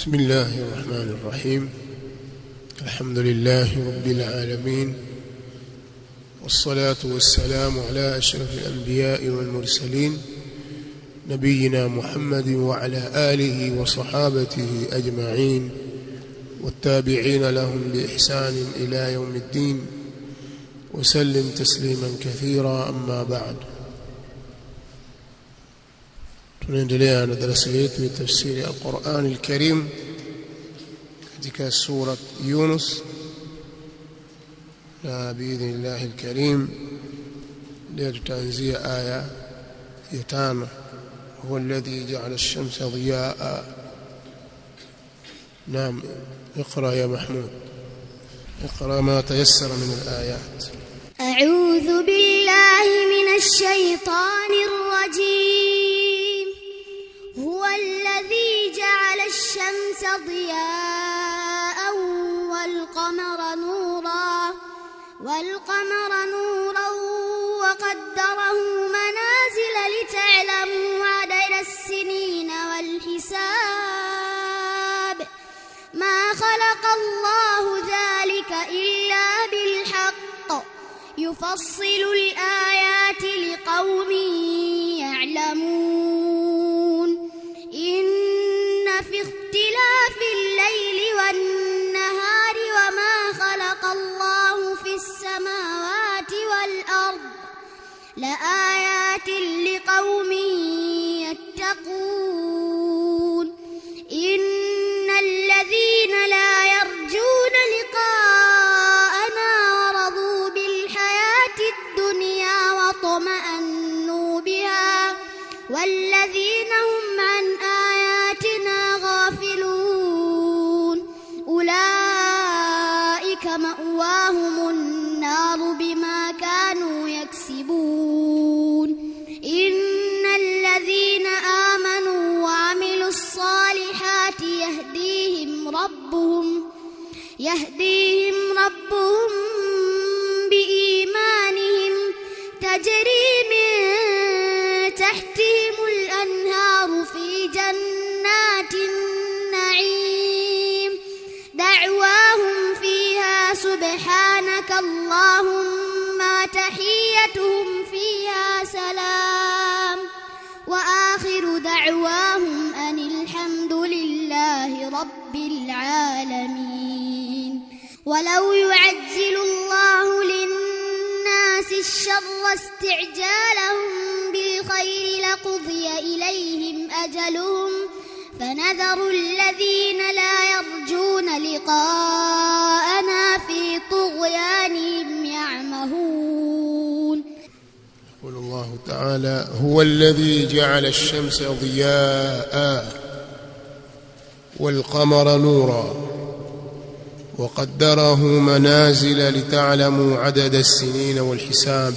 بسم الله الرحمن الرحيم. الحمد لله رب العالمين، والصلاة والسلام على أشرف الأنبياء والمرسلين نبينا محمد وعلى آله وصحابته أجمعين والتابعين لهم بإحسان إلى يوم الدين وسلم تسليما كثيرا. أما بعد، tunaendelea na darasa yetu ya tafsiri ya Qur'an al-Karim katika sura Yunus, na biidhnillah al-Karim leo tutaanzia aya ya 5. huwa alladhi ja'ala ash-shamsa diya'a. Naam, اقرأ يا محمود، اقرأ ما تيسر من الآيات. أعوذ بالله من الشيطان الرجيم. هو الذي جعل الشمس ضياء والقمر نورا وقدره منازل لتعلموا عدد السنين والحساب. ما خلق الله ذلك إلا بالحق يفصل الآيات لقوم يعلمون. إن في اختلاف الليل والنهار وما خلق الله في السماوات والأرض لآيات لقوم يتقون. إن الذين لا يرجون لقاءنا ورضوا بالحياة الدنيا واطمأنوا بها والذين هم عن آياتنا غافلون أولئك مأواهم النار بما كانوا يكسبون. إن الذين آمنوا وعملوا الصالحات يهديهم ربهم بإيمانهم تجري من تحتهم الأنهار في جنات النعيم دعواهم فيها سبحانك اللهم وتحيتهم فيها سلام وآخر دعواهم أن الحمد لله رب العالمين. ولو يعجل الله للناس الشر استعجالهم بالخير لقضي إليهم أجلهم فنذر الذين لا يرجون لقاءنا في طغيانهم يعمهون. يقول الله تعالى: هو الذي جعل الشمس ضياء والقمر نورا وقدره منازل لتعلموا عدد السنين والحساب.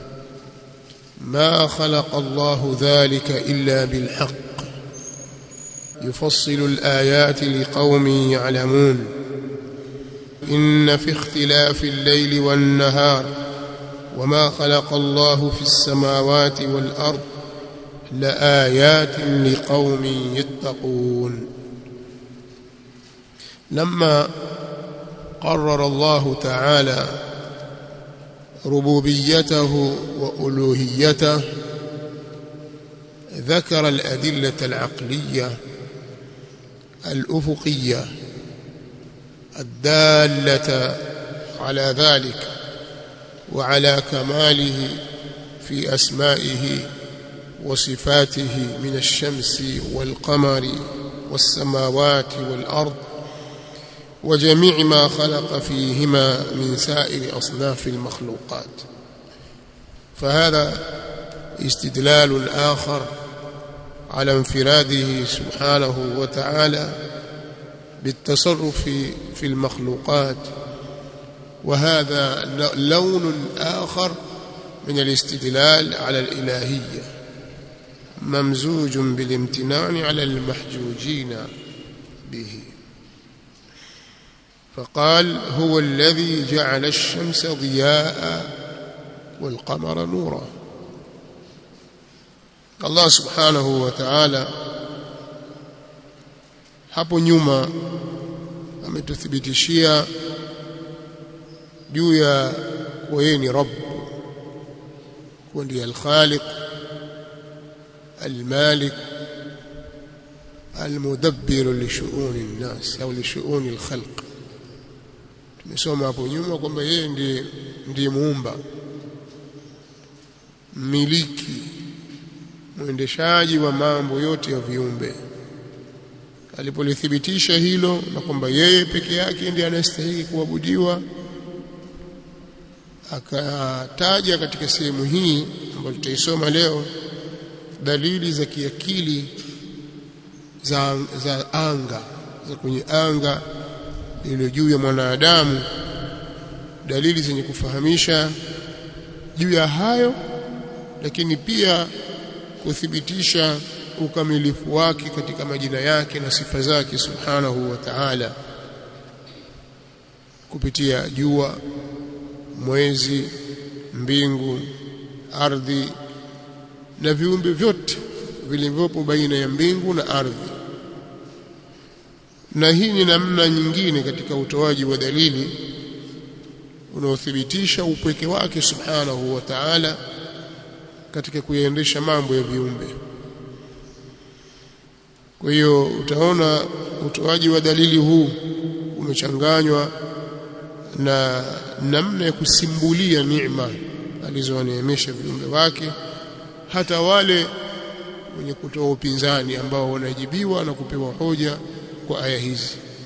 ما خلق الله ذلك إلا بالحق يفصل الآيات لقوم يعلمون. إن في اختلاف الليل والنهار وما خلق الله في السماوات والأرض لآيات لقوم يتقون. لما قرر الله تعالى ربوبيته وألوهيته ذكر الأدلة العقلية الأفقية الدالة على ذلك وعلى كماله في أسمائه وصفاته من الشمس والقمر والسماوات والأرض وجميع ما خلق فيهما من سائر أصناف المخلوقات. فهذا استدلال آخر على انفراده سبحانه وتعالى بالتصرف في المخلوقات، وهذا لون آخر من الاستدلال على الإلهية ممزوج بالامتنان على المحجوجين به. فقال: هو الذي جعل الشمس ضياء والقمر نورا. الله سبحانه وتعالى hapo nyuma ametuthibitishia juu ya kuwa yeye ni Rabb, kuwa ndiye al-Khaliq al-Malik al-Mudabbir li shu'uni an-nas au li shu'uni al-khalq. Tumesoma hapo nyuma kwamba yeye ndiye muumba, mmiliki, mwendeshaji wa mambo yote ya viumbe. Alipolithibitisha hilo na kwamba yeye peke yake ndiye anastahili kuabudiwa, akataja katika sehemu hii ambayo tutaisoma leo dalili za kiakili za anga, za kwenye anga lililo juu ya mwanadamu, dalili zenye kufahamisha juu ya hayo, lakini pia kuthibitisha ukamilifu wake katika majina yake na sifa zake subhanahu wa ta'ala, kupitia jua, mwezi, mbingu, ardhi na viumbe vyote vilivyopo baina ya mbingu na ardhi. Na hii ni namna nyingine katika utoaji wa dalili unaothibitisha upweke wake subhanahu wa ta'ala katika kuyaendesha mambo ya viumbe. Kwa hiyo utaona utoaji wa dalili huu umechanganywa na namna ya kusimbulia neema alizowaneemesha viumbe wake, hata wale wenye kutoa upinzani ambao wanajibiwa na kupewa hoja kwa aya hizi.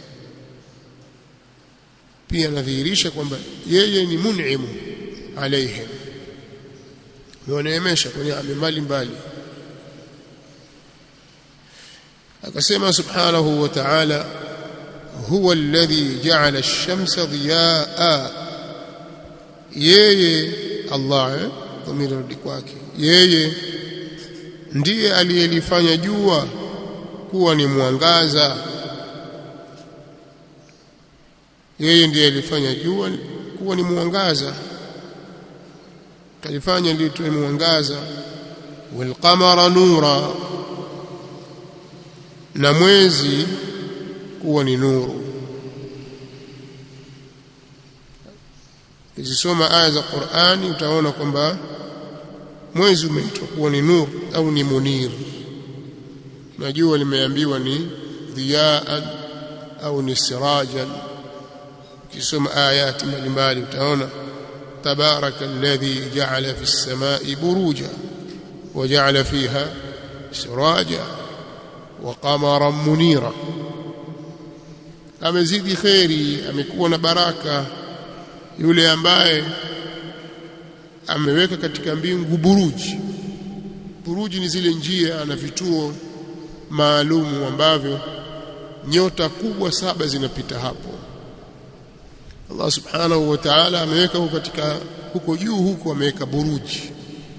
Pia nadhihirisha kwamba yeye ni mun'imu alaihim, ananeemesha kwa neema mbalimbali. Akasema subhanahu wa ta'ala, huwa alladhi ja'ala ash-shamsa dhiyaa, yeye Allah dhamiri kwake, yeye ndiye aliyelifanya jua kuwa ni mwangaza. Yeye ndiye alifanya jua kuwa ni mwangaza, kalifanya litoe mwangaza. Wal qamara nura, na mwezi kuwa ni nuru. Ukisoma aya za Qur'ani utaona kwamba mwezi umeitwa kuwa ni nuru au ni munir, na jua limeambiwa ni dhiyaan au ni sirajan. Ukisoma ayati mbalimbali utaona tabaraka alladhi ja'ala fi as-samai buruja wa ja'ala fiha siraja wa qamaran munira. Amezidi khairi, amekuwa na baraka yule ambaye ameweka katika mbingu buruji. Buruji ni zile njia na vituo maalumu ambavyo nyota kubwa 7 zinapita hapo. Allah subhanahu wa ta'ala ameweka huko juu huko ameweka buruji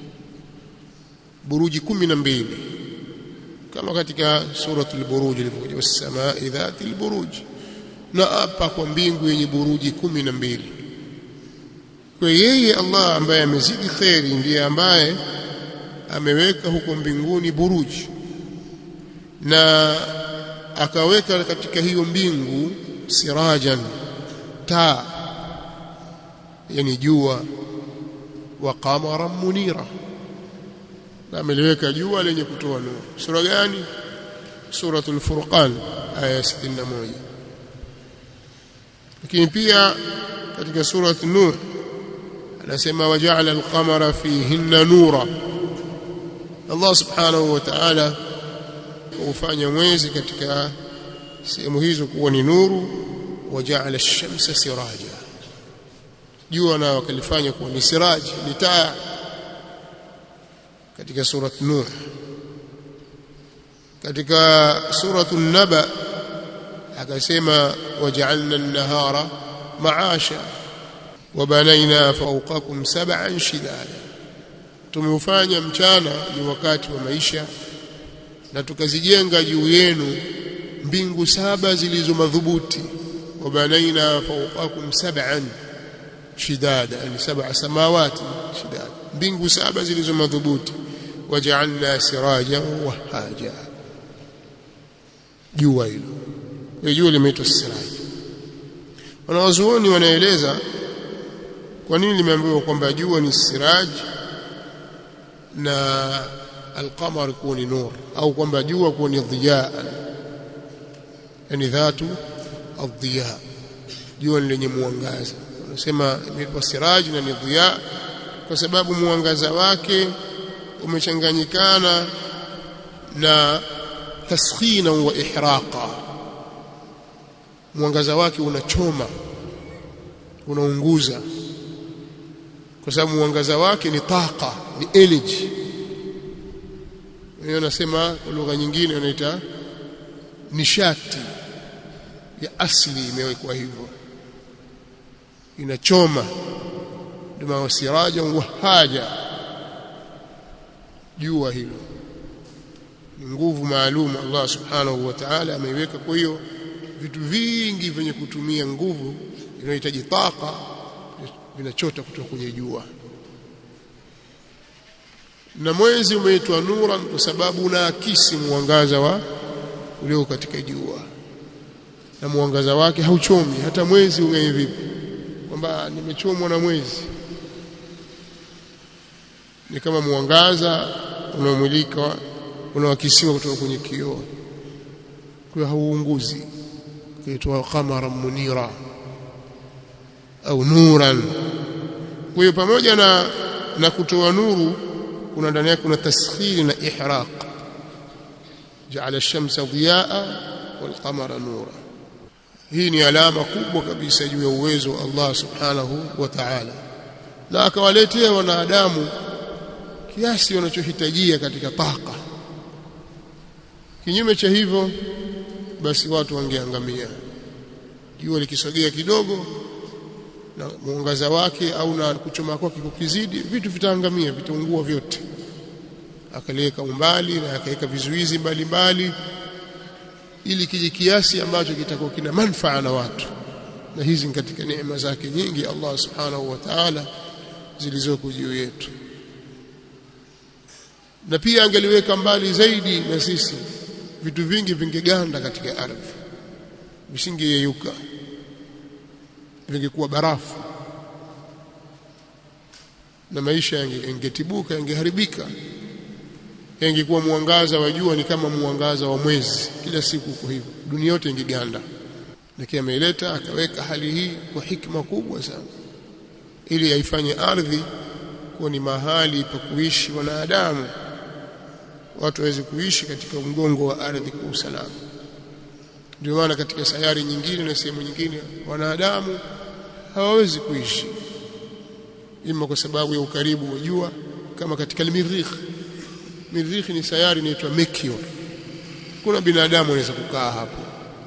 12 kama katika suratul buruj ilivyokuja, was-samaa'i dhatil buruj, na hapa kwa mbingu yenye buruji 12. Kwa yeye Allah ambaye amezidi khairi ndiye ambaye ameweka huko mbinguni buruji, na akaweka katika hiyo mbingu sirajan, taa, yani jua, wa qamaran munira, na ameliweka jua lenye kutoa nuru. Sura gani? Suratul Furqan aya 61. Lakini pia katika surat Nuh anasema waja'ala al-qamara fihinna nura. Allah subhanahu wa ta'ala hufanya mwezi katika sehemu hizo kuwa ni nuru. Waja'ala ash-shamsa siraja, jua na wakalifanya kuwa ni siraji, ni taa, katika surat Nuh. Katika suratul Naba akasema waja'alna an-nahara ma'asha wa banayna fawqakum 7 shidada, tumeufanya mchana ni wakati wa maisha na tukazijenga juu yenu mbingu 7 zilizo madhubuti. Wa banayna fawqakum 7 shidada, yani 7 samawati shidada, mbingu 7 zilizo madhubuti. Waja'alna sirajan wahaja, jua hilo jua limeitwa siraj. Wanawazuoni wanaeleza kwa nini limeambiwa kwamba jua ni siraj na al-qamar kuwa ni nur, au kwamba jua kuwa ni dhiyaa, yani dhatu adhiya, jua lenye mwangaza. Wanasema imeitwa siraj na ni dhiyaa kwa sababu mwangaza wake umechanganyikana na taskhina wa ihraqa. Mwangaza wake unachoma, unaunguza, kwa sababu mwangaza wake ni taqa, ni energy. Wao nasema kwa lugha nyingine wanaita nishati ya asili, imewekwa hivyo, inachoma. Ndio siraja wa haja, jua hilo ni nguvu maalum Allah subhanahu wa ta'ala ameiweka. Kwa hiyo vitu vingi vyenye kutumia nguvu vinahitaji taqa vinachota kutoka kwenye jua. Na mwezi umeitwa nuran kwa sababu unaakisi mwangaza wa ulio katika jua, na mwangaza wake hauchomi. Hata mwezi ungae vipi kwamba nimechomwa na mwezi, ni kama mwangaza unaomulika unaoakisiwa kutoka kwenye kioo, kwa hiyo hauunguzi. Kuitwa qamaran munira au nuran. Kwa hiyo pamoja na kutoa nuru, kuna ndani yake kuna taskhir na ihraq. Ja'ala ash-shamsa dhiyaa wal qamara nura. Hii ni alama kubwa kabisa juu ya uwezo wa Allah subhanahu wa ta'ala, na akawaletea wanadamu kiasi wanachohitajia katika taqa. Kinyume cha hivyo basi watu wangeangamia. Jua likisogea kidogo na mwangaza wake au na kuchoma kwake kukizidi, vitu vitaangamia, vitaungua vyote. Akaliweka umbali na akaweka vizuizi mbalimbali ili kije kiasi ambacho kitakuwa kina manufaa na watu. Na hizi ni katika neema zake nyingi Allah subhanahu wa ta'ala zilizoko juu yetu. Na pia angeliweka mbali zaidi na sisi, vitu vingi vingeganda katika ardhi, visingeyeyuka, vingekuwa barafu, na maisha yangetibuka, yangeharibika. Yangekuwa mwangaza wa jua ni kama mwangaza wa mwezi, kila siku uko hivyo, dunia yote ingeganda. Lakini ameileta akaweka hali hii kwa hikma kubwa sana, ili aifanye ardhi kuwa ni mahali pa kuishi wanadamu, watu waweze kuishi katika mgongo wa ardhi kwa usalama. Ndio maana katika sayari nyingine na sehemu nyingine wanadamu hawawezi kuishi, ima kwa sababu ya ukaribu wa jua, kama katika al-Mirrikh. Mirrikh ni sayari inaitwa Mercury, kuna binadamu anaweza kukaa hapo,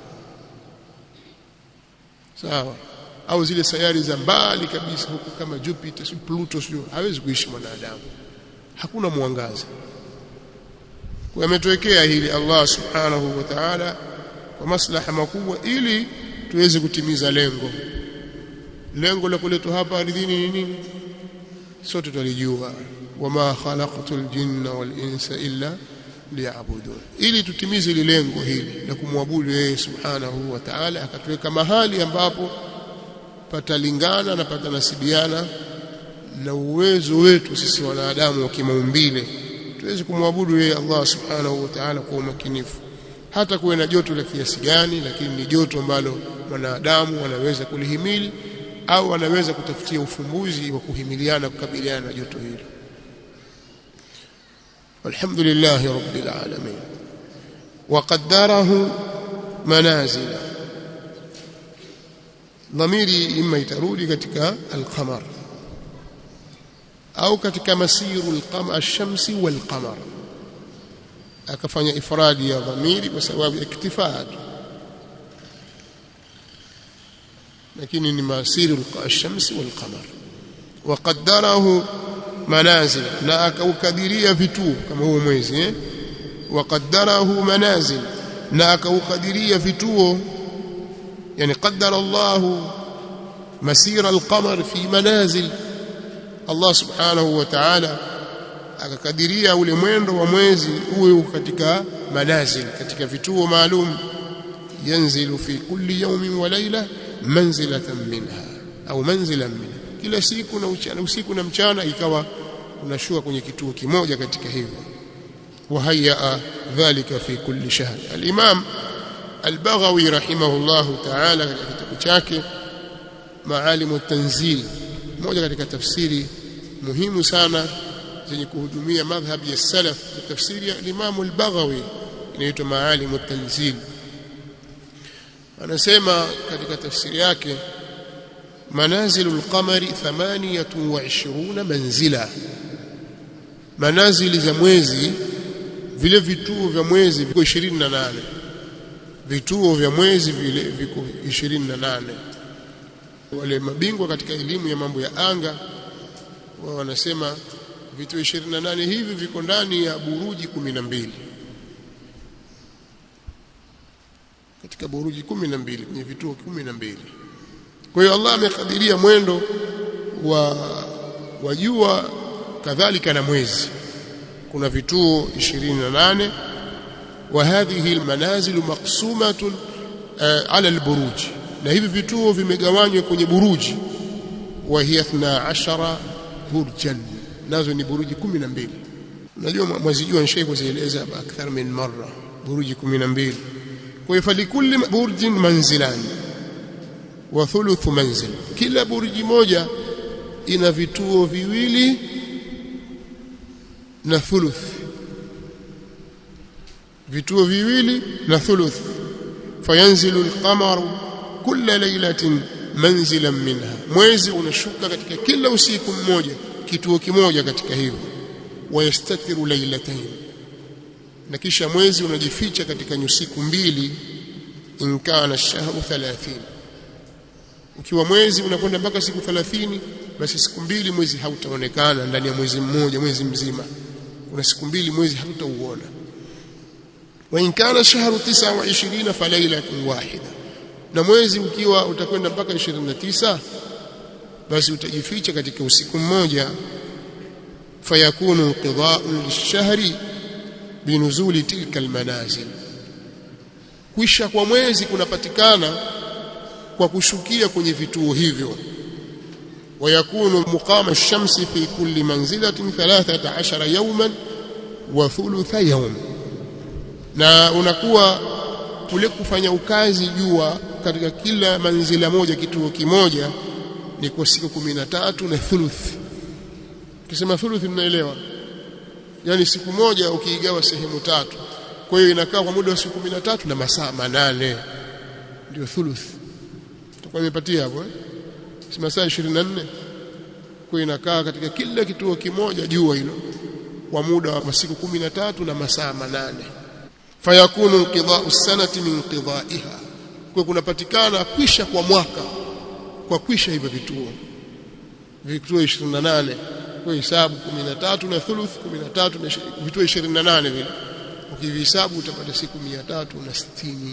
sawa. Au zile sayari za mbali kabisa huko kama Jupiter, Pluto, hawezi kuishi mwanadamu, hakuna mwangaza. Kwa ametuwekea hili Allah subhanahu wa ta'ala kwa maslaha makubwa, ili tuweze kutimiza lengo la kuletwa hapa ardhini ni nini? Sote tulijua, wama khalaqtul jinna wal insa illa liya'budun, ili tutimize ile lengo hili la kumwabudu yeye subhanahu wa ta'ala. Akatuweka mahali ambapo patalingana na patanasibiana na uwezo wetu sisi wanadamu wa kimaumbile, tuweze kumwabudu yeye Allah subhanahu wa ta'ala kwa umakinifu. Hata kuwe na joto la kiasi gani, lakini ni joto ambalo wanadamu wanaweza kulihimili, au wanaweza kutafutia ufumbuzi wa kuhimiliana, kukabiliana na joto hilo. Walhamdulillahi rabbil alamin. Wa qaddarahu manazila. Dhamiri imma itarudi katika al-qamar au katika masiru al-qamar ash-shamsi wal-qamar. Akafanya ifradi ya dhamiri kwa sababu ya iktifaa, lakini ni masiru ash-shamsi wal-qamar. Wa qaddarahu manazil, na akaukadiria vituo kama huo mwezi. Wa qaddarahu manazil, na akaukadiria vituo, yani qaddara Allah masira al-qamar fi manazil. Allah subhanahu wa ta'ala akakadiria ule mwendo wa mwezi uwe katika manazil, katika vituo maalum. yanzilu fi kulli yawmin wa layla manzilatan minha au manzilan minha, kila siku na usiku na mchana ikawa unashuka kwenye kituo kimoja katika hivyo. Wahayya dhalika fi kulli shahr. Al-Imam Al-Baghawi rahimahullahu ta'ala katika kitabu chake Maalim at-Tanzil, moja katika tafsiri muhimu sana zenye kuhudumia madhhabi ya salaf, tafsiri ya Imam Al-Baghawi inaitwa Maalim at-Tanzil. Anasema katika tafsiri yake, manazilul qamari 28 manzila, manazili za mwezi, vile vituo vya mwezi viko 28, vituo vya mwezi vile viko 28. Wale mabingwa katika elimu ya mambo ya anga wao wanasema vituo 28 hivi viko ndani ya buruji 12, katika buruji 12 kwenye vituo 12. Kwa hiyo Allah amekadiria mwendo wa jua kadhalika na mwezi, kuna vituo 28. Wa hadhihi almanazil maqsumatun ala alburuj, na hivi vituo vimegawanywa kwenye buruji. Wa hiya 12 burjan, nazo ni buruji 12. Unajua mwezi jua nishai kuzieleza akthar min marra, buruji 12. Kwa hiyo falikulli burjin manzilan wa thuluth manzil, kila burji moja ina vituo viwili na thuluth, vituo viwili na thuluth. Fayanzilu al-qamaru kulla laylatin manzilan minha, mwezi unashuka katika kila usiku mmoja kituo kimoja katika hivyo. Wayastatiru laylatayn, na kisha mwezi unajificha katika usiku mbili. In kana ash-shahru 30, ukiwa mwezi unakwenda mpaka siku 30, basi siku mbili mwezi hautaonekana ndani ya mwezi mmoja, mwezi mzima kuna siku mbili mwezi hautauona. Wa in kana shahru 29 fa laylatun wahida, na mwezi ukiwa utakwenda mpaka 29, basi utajificha katika usiku mmoja. Fayakunu inqida'un lish-shahri binuzuli tilka almanazil, kwisha kwa mwezi kunapatikana kwa kushukia kwenye vituo hivyo. Wayakunu muqama ash-shamsi fi kulli manzilatin 13 yawman wa thulutha yawm, na unakuwa kule kufanya ukazi jua katika kila manzila moja, kituo kimoja, ni kwa siku 13 na thuluth. Kisema thuluth mnaelewa, yani siku moja ukiigawa sehemu tatu, kwa hiyo inakaa kwa muda wa siku 13 na masaa 8, ndio thuluth. Tutakuwa imepatia hapo si masaa 24. Kwa hiyo inakaa katika kila kituo kimoja jua hilo kwa muda wa siku 13 na masaa 8. Fayakunu inqida'u as-sanati min inqidaiha, kwa kunapatikana kwisha kwa mwaka kwa kwisha hivyo vituo 28. Kwa hisabu 13 na thuluth 13 na vituo 28 vile, ukivihesabu utapata siku 365,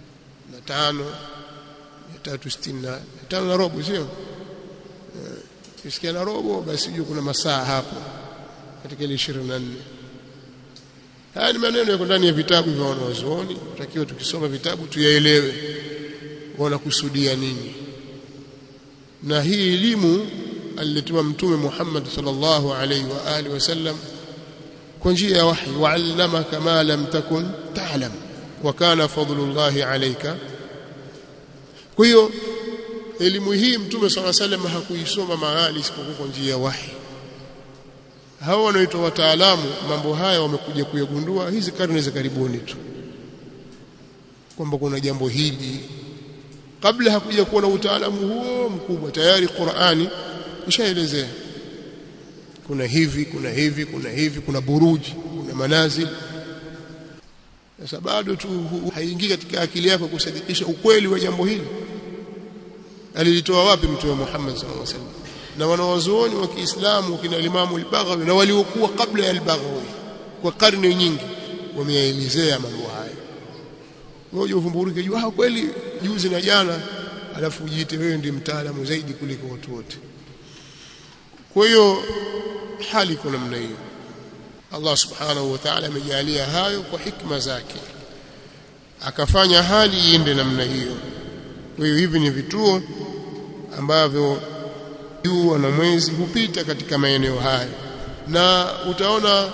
365 na robo, sio? Kisikia na robo basi jua kuna masaa hapo katika ile 24. Haya ni maneno yako ndani ya vitabu vya wanazuoni, tutakiwa tukisoma vitabu tuyaelewe wanakusudia nini. Na hii elimu aliletwa Mtume Muhammad sallallahu alaihi wa alihi wasallam kwa njia ya wahi. Wa'allamaka ma lam takun ta'lam wa kana fadlullahi alayka. Kwa hiyo elimu hii Mtume sallallahu alaihi wasallam hakuisoma mahali isipokuwa kwa njia ya wahi. Hao wanaoitwa wataalamu mambo haya wamekuja kuyagundua hizi karne za karibuni tu, kwamba kuna jambo hili. Kabla hakuja kuwa na utaalamu huo mkubwa, tayari Qur'ani ishaelezea kuna hivi, kuna hivi, kuna hivi, kuna buruji, kuna manazil. Sasa bado tu haingii katika akili yako kusadikisha ukweli wa jambo hili. Alilitoa wapi Mtume Muhammad sallallahu alaihi wasallam? Na wanawazuoni wa Kiislamu kina Imam Al-Baghawi na waliokuwa kabla ya Al-Baghawi kwa karne nyingi wameelezea mambo haya. Wewe uvumburuke jua kweli juzi na jana, alafu ujiite wewe ndiye mtaalamu zaidi kuliko watu wote. Kwa hiyo hali kuna namna hiyo. Allah subhanahu wa ta'ala amejalia hayo kwa hikma zake. akafanya hali iende namna hiyo. Kwa hiyo hivi ni vituo ambavyo jua na mwezi hupita katika maeneo haya, na utaona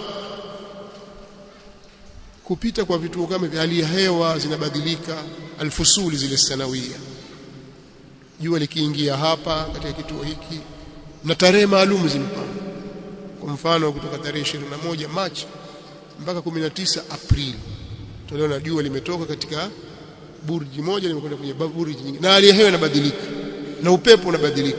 kupita kwa vituo kama hali ya hewa zinabadilika, alfusuli zile sanawia. Jua likiingia hapa katika kituo hiki na tarehe maalum zimpanga. Kwa mfano kutoka tarehe 21 Machi mpaka 19 Aprili tunaona jua limetoka katika burji moja limekwenda kwenye burji nyingine, na hali ya hewa inabadilika na upepo unabadilika.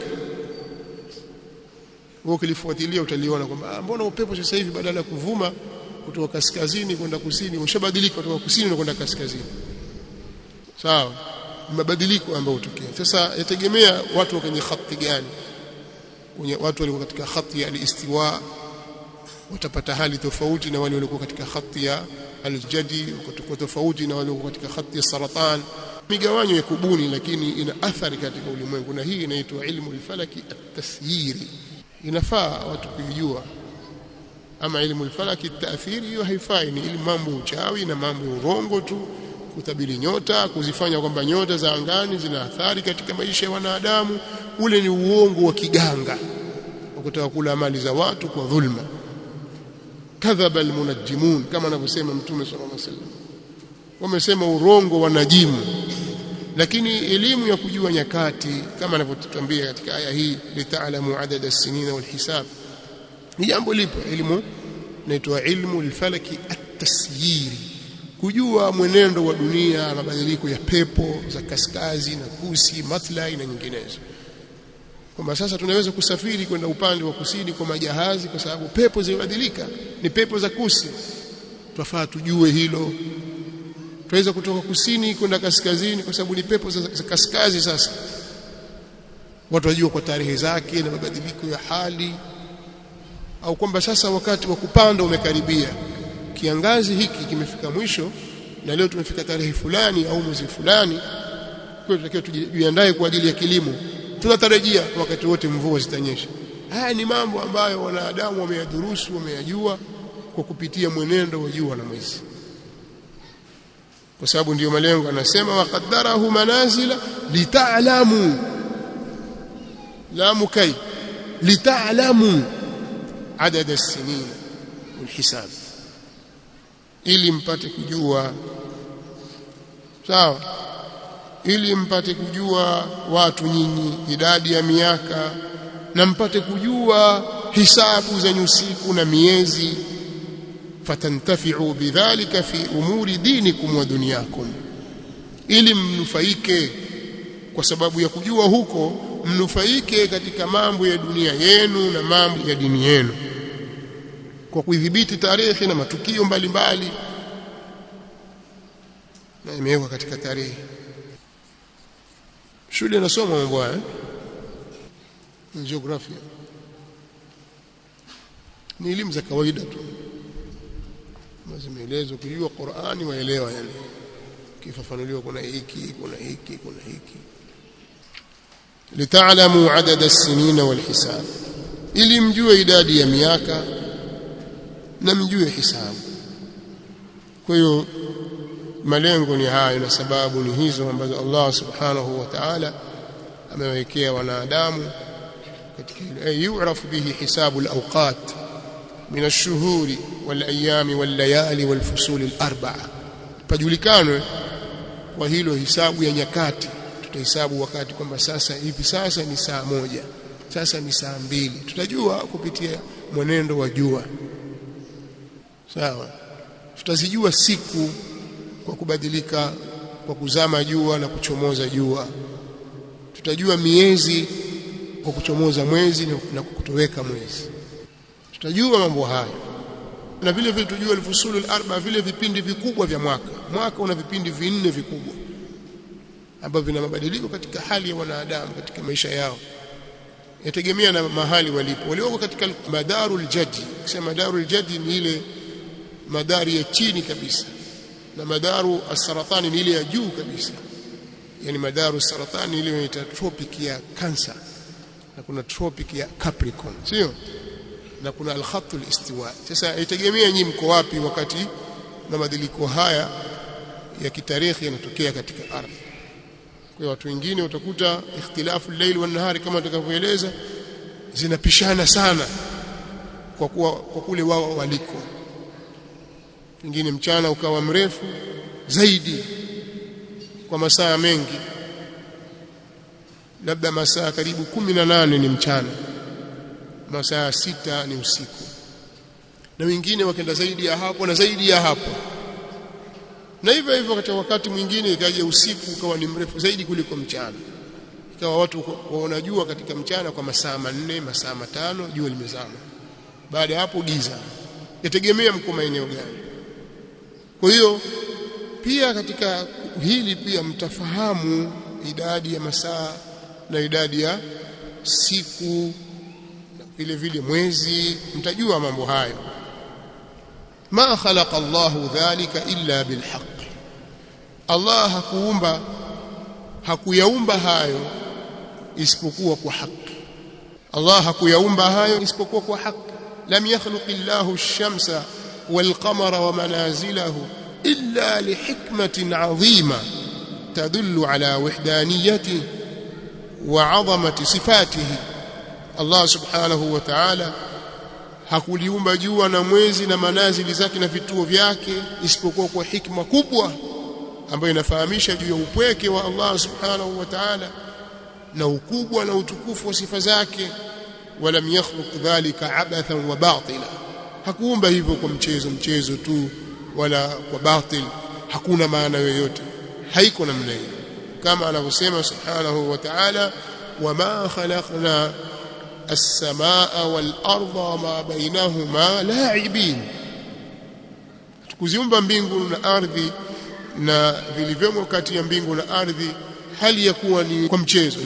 Wewe ukilifuatilia utaliona kwamba mbona upepo sasa hivi badala ya kuvuma kutoka kaskazini kwenda kusini ushabadilika kutoka kusini na kwenda kaskazini. Sawa, mabadiliko ambayo hutokea. Sasa yategemea watu kwenye khati gani. Kwenye watu walio katika khati ya al-istiwa watapata hali tofauti na wale walio katika khati ya al-jadi, watakuwa tofauti na wale katika khati ya saratan. Migawanyo ya kubuni, lakini ina athari katika ulimwengu, na hii inaitwa ilmu al-falaki at-tasyiri. Inafaa watu kujua. Ama ilmu al-falaki at-ta'thiri hiyo haifai, ni ilmu mambo ya uchawi na mambo ya urongo tu, kutabiri nyota, kuzifanya kwamba nyota za angani zina athari katika maisha ya wanadamu. Ule ni uongo wa kiganga wa kutaka kula mali za watu kwa dhulma. Kadhaba almunajjimun, kama anavyosema Mtume sallallahu alaihi wasallam, wamesema urongo wanajimu. Lakini elimu ya kujua nyakati kama anavyotuambia katika aya hii, litaalamu adada as-sinina wal hisab, ni jambo lipo. Elimu inaitwa ilmu al-falaki at-tasyiri, kujua mwenendo wa dunia, mabadiliko ya pepo za kaskazi na kusi, matlai na nyinginezo. Kwamba sasa tunaweza kusafiri kwenda upande wa kusini kwa majahazi kwa sababu pepo zimebadilika, ni pepo za kusi. Tunafaa tujue hilo. Tunaweza kutoka kusini kwenda kaskazini kwa sababu ni pepo za kaskazi. Sasa watu wajua kwa tarehe zake na mabadiliko ya hali, au kwamba sasa wakati wa kupanda umekaribia, kiangazi hiki kimefika mwisho na leo tumefika tarehe fulani au mwezi fulani, kwa hiyo tunatakiwa tujiandae kwa ajili ya kilimo. Tunatarajia wakati wote mvua zitanyesha. Haya ni mambo ambayo wanadamu wameyadurusu, wameyajua kwa kupitia mwenendo wa jua na mwezi, kwa sababu ndiyo malengo. Anasema waqaddarahu manazila lita'lamu, la mukai, lita'lamu adad as-sinin wal hisab, ili mpate kujua. Sawa, ili mpate kujua watu nyinyi idadi ya miaka, na mpate kujua hisabu za usiku na miezi. Fatantafi'u bidhalika fi umuri dinikum wa dunyakum, ili mnufaike kwa sababu ya kujua huko, mnufaike katika mambo ya dunia yenu na mambo ya dini yenu, kwa kudhibiti tarehe na matukio mbalimbali na imewekwa katika tarehe. Shule nasoma mambo haya jiografia, ni elimu za kawaida tu, mazimeelezo kujua Qur'ani waelewa, yani kifafanuliwa kuna hiki kuna hiki kuna hiki. Lita'lamu adada as-sinina wal hisab, ili mjue idadi ya miaka na mjue hisabu. Kwa hiyo malengo ni hayo na sababu ni hizo ambazo Allah subhanahu wa ta'ala amewekea wanadamu katika ile yu'rafu bihi hisabu al-awqat min ash-shuhuri wal-ayami wal-layali wal-fusul al-arba'a, pajulikanwe kwa hilo hisabu ya nyakati. Tutahesabu wakati kwamba sasa hivi sasa ni saa 1, sasa ni saa 2, tutajua kupitia mwenendo wa jua. Sawa, tutazijua siku kwa kubadilika kwa kuzama jua na kuchomoza jua. Tutajua miezi kwa kuchomoza mwezi na kutoweka mwezi. Tutajua mambo haya, na vile vile tujue al-fusul al-arba, vile vipindi vikubwa vya mwaka. Mwaka una vipindi 4 vikubwa ambavyo vina mabadiliko katika hali ya wanadamu katika maisha yao, yategemea na mahali walipo. Walioko katika madarul jadi, kusema madarul jadi ni ile madari ya chini kabisa, na madaru as-saratani ni ile ya juu kabisa. Yani madaru as-saratani ile inaitwa tropic ya Cancer, na kuna tropic ya Capricorn, sio? Na kuna al-khatul istiwa. Sasa itegemea nyinyi mko wapi wakati mabadiliko haya ya kitarikhi yanatokea katika ardhi. Kwa watu wengine utakuta ikhtilafu al-layl wa an-nahari kama tutakavyoeleza zinapishana sana kwa kule wao waliko. Pengine mchana ukawa mrefu zaidi kwa masaa mengi, labda masaa karibu 18 ni mchana, masaa 6 ni usiku, na wengine wakaenda zaidi ya hapo na zaidi ya hapo, na hivyo hivyo katika wakati mwingine ikaja usiku ukawa ni mrefu zaidi kuliko mchana, ikawa watu wanajua katika mchana kwa masaa 4 masaa 5 jua limezama, baada ya hapo giza. Yategemea mko maeneo gani. Kwa hiyo pia katika hili pia mtafahamu idadi ya masaa na idadi ya siku na vile vile mwezi, mtajua mambo hayo. Ma khalaqa Allahu dhalika illa bilhaq, Allah hakuyaumba hayo isipokuwa kwa haki. Allah hakuyaumba hayo isipokuwa kwa haki. Lam yakhluq Allahu ash-shamsa wal-qamara wa manazilahu illa lihikmatin 'azima tadullu ala wahdaniyatihi wa 'azamati sifatihi. Allah subhanahu wa ta'ala hakuliumba jua na mwezi na manazili zake na vituo vyake isipokuwa kwa hikma kubwa ambayo inafahamisha juu ya upweke wa Allah subhanahu wa ta'ala na ukubwa na utukufu wa sifa zake. Walam yakhluq dhalika abathan wa batila, hakuumba hivyo kwa mchezo tu wala kwa batil, hakuna maana yoyote, haiko namna hiyo, kama anavyosema subhanahu wa ta'ala, wama khalaqna as-samaa wal-ardha wama bainahuma la'ibin, tukuziumba mbingu na ardhi na vilivyomo kati ya mbingu na ardhi hali ya kuwa ni kwa mchezo.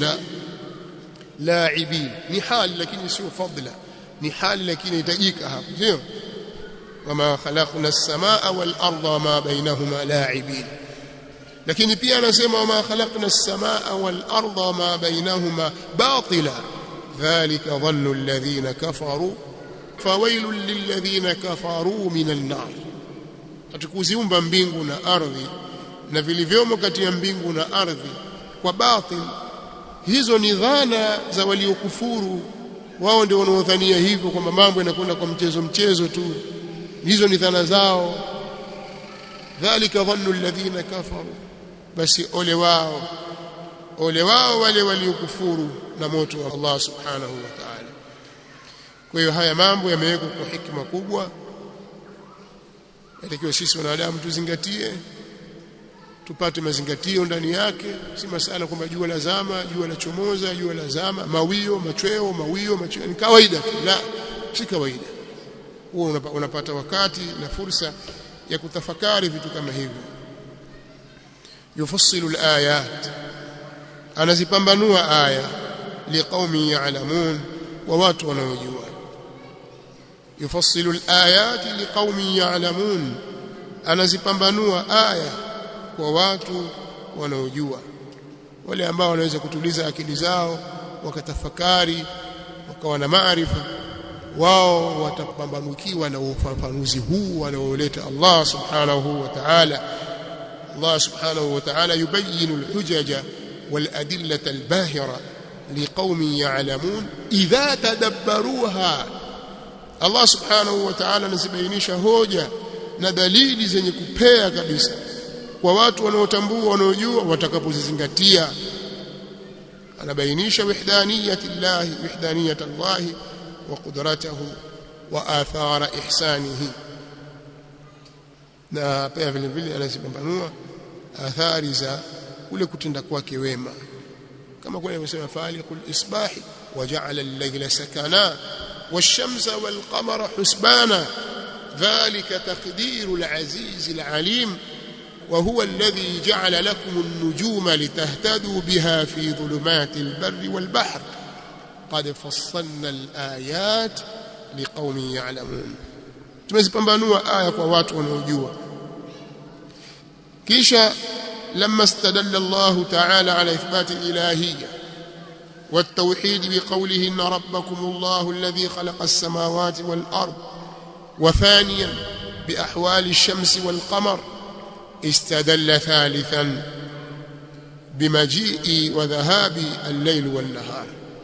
La'ibin ni hali lakini sio fadla, ni hali lakini inahitajika hapo, sio wama khalaqna as-samaa wal-ardha wama bainahuma la'ibin. Lakini pia anasema wama khalaqna as-samaa wal-ardha wama bainahuma batila dhalika dhannu alladhina kafaru fawailul lilladhina kafaru minan nar. Hatukuziumba mbingu na ardhi na vilivyomo kati ya mbingu na ardhi kwa batil. Hizo ni dhana za waliokufuru, wao ndio wanaodhania hivyo kwamba mambo yanakwenda kwa mchezo tu. Hizo ni dhana zao. Dhalika dhannu alladhina kafaru, basi ole wao wale waliokufuru na moto wa Allah subhanahu wa ta'ala. Kwa hiyo haya mambo yamewekwa kwa hikma kubwa, yatakiwa sisi wanadamu tuzingatie, tupate mazingatio ndani yake. Si masala kwamba jua lazama, jua lachomoza, jua lazama, mawio machweo ni kawaida tu. La, si kawaida. Huo unapata wakati na fursa ya kutafakari vitu kama hivyo. Yufassilu al-ayat, anazipambanua aya liqaumi ya'lamun, wa watu wanaojua. Yufassilu al-ayat liqaumi ya'lamun, anazipambanua aya kwa watu wanaojua, wale ambao wanaweza kutuliza akili zao wakatafakari wakawa na maarifa, wao watapambanukiwa na ufafanuzi huu anaoleta Allah subhanahu wa ta'ala. Allah subhanahu wa ta'ala yubayyinu al-hujaja wal-adillata al-bahira liqaumin ya'lamun idha tadabbaruha. Allah subhanahu wa ta'ala anazibainisha hoja na dalili zenye kupea kabisa kwa watu wanaotambua, wanaojua, watakapozizingatia. Anabainisha wahdaniyat Allah wa qudratuhu wa athara ihsanihi, na pia vile vile anazipambanua athari za kule kutenda kwake wema, kama kule amesema faliqul isbahi waja'ala al-layla sakana wash-shamsa wal-qamara husbana dhalika taqdirul azizil alim وهو الذي جعل لكم النجوم لتهتدوا بها في ظلمات البر والبحر قد فصلنا الآيات لقوم يعلمون. tumezipambanua aya kwa watu wanaojua. Kisha لما استدل الله تعالى على إثبات الإلهية والتوحيد بقوله إن ربكم الله الذي خلق السماوات والأرض، وثانيا بأحوال الشمس والقمر استدل ثالثا بمجيء وذهاب الليل والنهار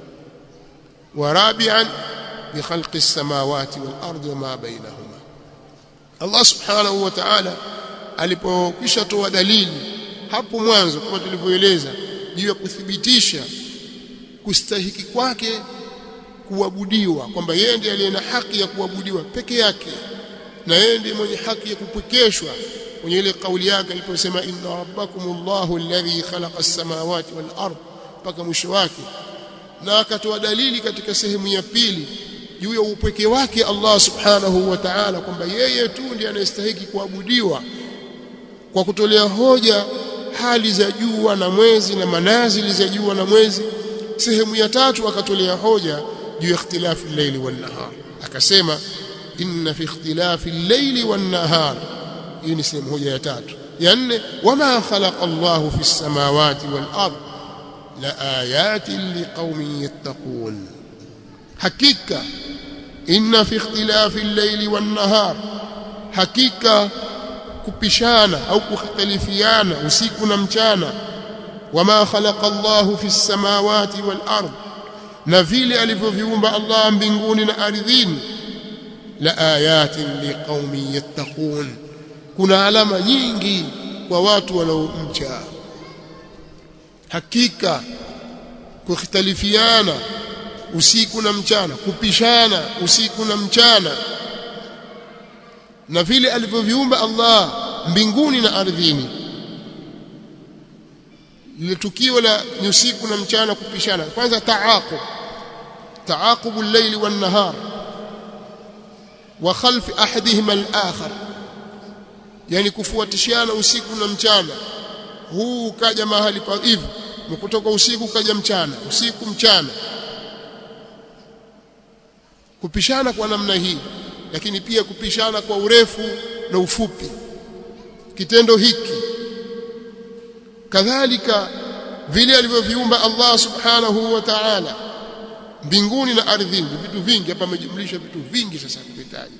ورابعا بخلق السماوات والأرض وما بينهما. Allah subhanahu wa ta'ala alipokwisha toa dalili hapo mwanzo kama tulivyoeleza juu ya kuthibitisha kustahiki kwake kuabudiwa, kwamba yeye ndiye aliye na haki ya kuabudiwa peke yake na yeye ndiye mwenye haki ya kupwekeshwa, kwenye ile kauli yake aliposema inna rabbakumullahu alladhi khalaqa as-samawati wal ard mpaka mwisho wake, na akatoa dalili katika sehemu ya pili juu ya upweke wake Allah subhanahu wa ta'ala, kwamba yeye tu ndiye anastahili kuabudiwa kwa kutolea hoja hali za jua na mwezi na manazili za jua na mwezi. Sehemu ya tatu akatolea hoja juu ya ikhtilafi al-layli wan-nahar, akasema inna fi ikhtilafi al-layli wan-nahar. Hii ni sehemu hoja ya tatu. Ya nne, wama khalaqa Allahu fi as-samawati wal-ard la ayatin liqaumin yattaqun. Hakika inna fi ikhtilafi al-layli wan-nahar, hakika kupishana au kukhtalifiana usiku na mchana, wama khalaqa Allahu fi as-samawati wal-ard, na vile alivyoviumba Allah mbinguni na ardhini, la ayatin liqaumin yattaqun, kuna alama nyingi kwa watu wanaomcha. Hakika kukhtalifiana usiku na mchana, kupishana usiku na mchana, na vile alivyoviumba Allah mbinguni na ardhini, ile tukio la usiku na mchana kupishana. Kwanza taaqub al-layli wan-nahar wa khalf ahadihima al-akhar, yani kufuatishiana usiku na mchana. Huu kaja mahali pa hivi, kutoka usiku kaja mchana, usiku mchana, kupishana kwa namna hii. Lakini pia kupishana kwa urefu na ufupi, kitendo hiki kadhalika vile alivyoviumba Allah subhanahu wa ta'ala mbinguni na ardhini, vitu vingi hapa amejumlisha vitu vingi. Sasa kuvitaja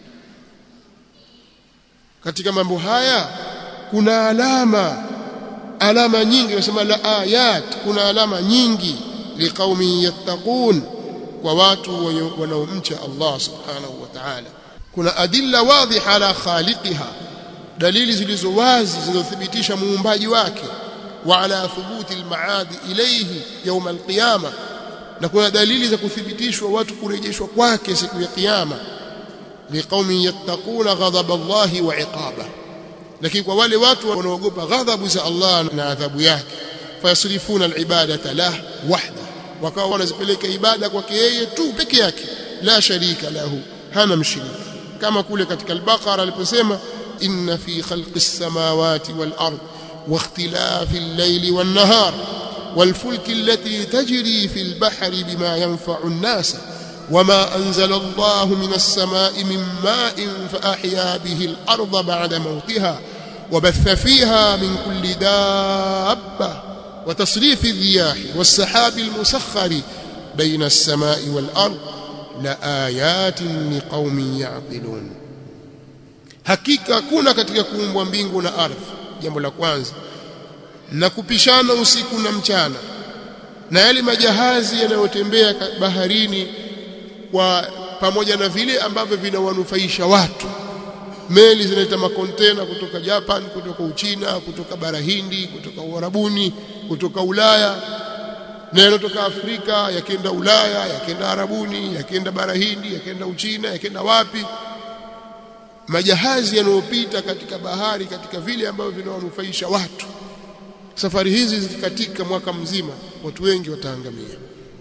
katika mambo haya kuna alama nyingi, nasema la ayat, kuna alama nyingi liqaumin yattaqun, kwa watu wanaomcha Allah subhanahu wa ta'ala. Kuna adilla wadhiha ala khaliqiha, dalili zilizo wazi zinazothibitisha muumbaji wake, wa ala thubuti almaadi ilayhi yawm alqiyama, na kuna dalili za kuthibitishwa watu kurejeshwa kwake siku ya kiyama. Liqaumin yattaquna ghadab Allahi wa iqaba, lakini kwa wale watu wanaogopa ghadhabu za Allah na adhabu yake. Fayasrifuna alibadata lah wahda, wakawa wanazipeleka ibada kwake yeye tu peke yake, la sharika lahu, hana mshirika. Kama kule katika al-Baqara aliposema inna fi khalqis samawati wal ard wa ikhtilafi al-layli wan nahar wal fulki allati tajri fil bahri bima yanfa'u an-nas wama anzala Allahu minas samai min ma'in fa ahya bihi al-ardha ba'da mawtiha wa batha fiha min kulli dabba wa tasrifi ar-riyahi was-sahabi al-musakhkhari bayna as-samai wal ard la ayatin liqaumin ya'qilun. Hakika kuna katika kuumbwa mbingu na ardhi, jambo la kwanza, na kupishana usiku na mchana, na yale majahazi yanayotembea baharini kwa pamoja na vile ambavyo vinawanufaisha watu. Meli zinaleta makontena kutoka Japan, kutoka Uchina, kutoka bara Hindi, kutoka Uarabuni, kutoka Ulaya, na yanatoka Afrika yakenda Ulaya, yakenda Arabuni, yakenda bara Hindi, yakenda Uchina, yakenda wapi. Majahazi yanayopita katika bahari katika vile ambavyo vinawanufaisha watu. Safari hizi zikikatika mwaka mzima, watu wengi wataangamia.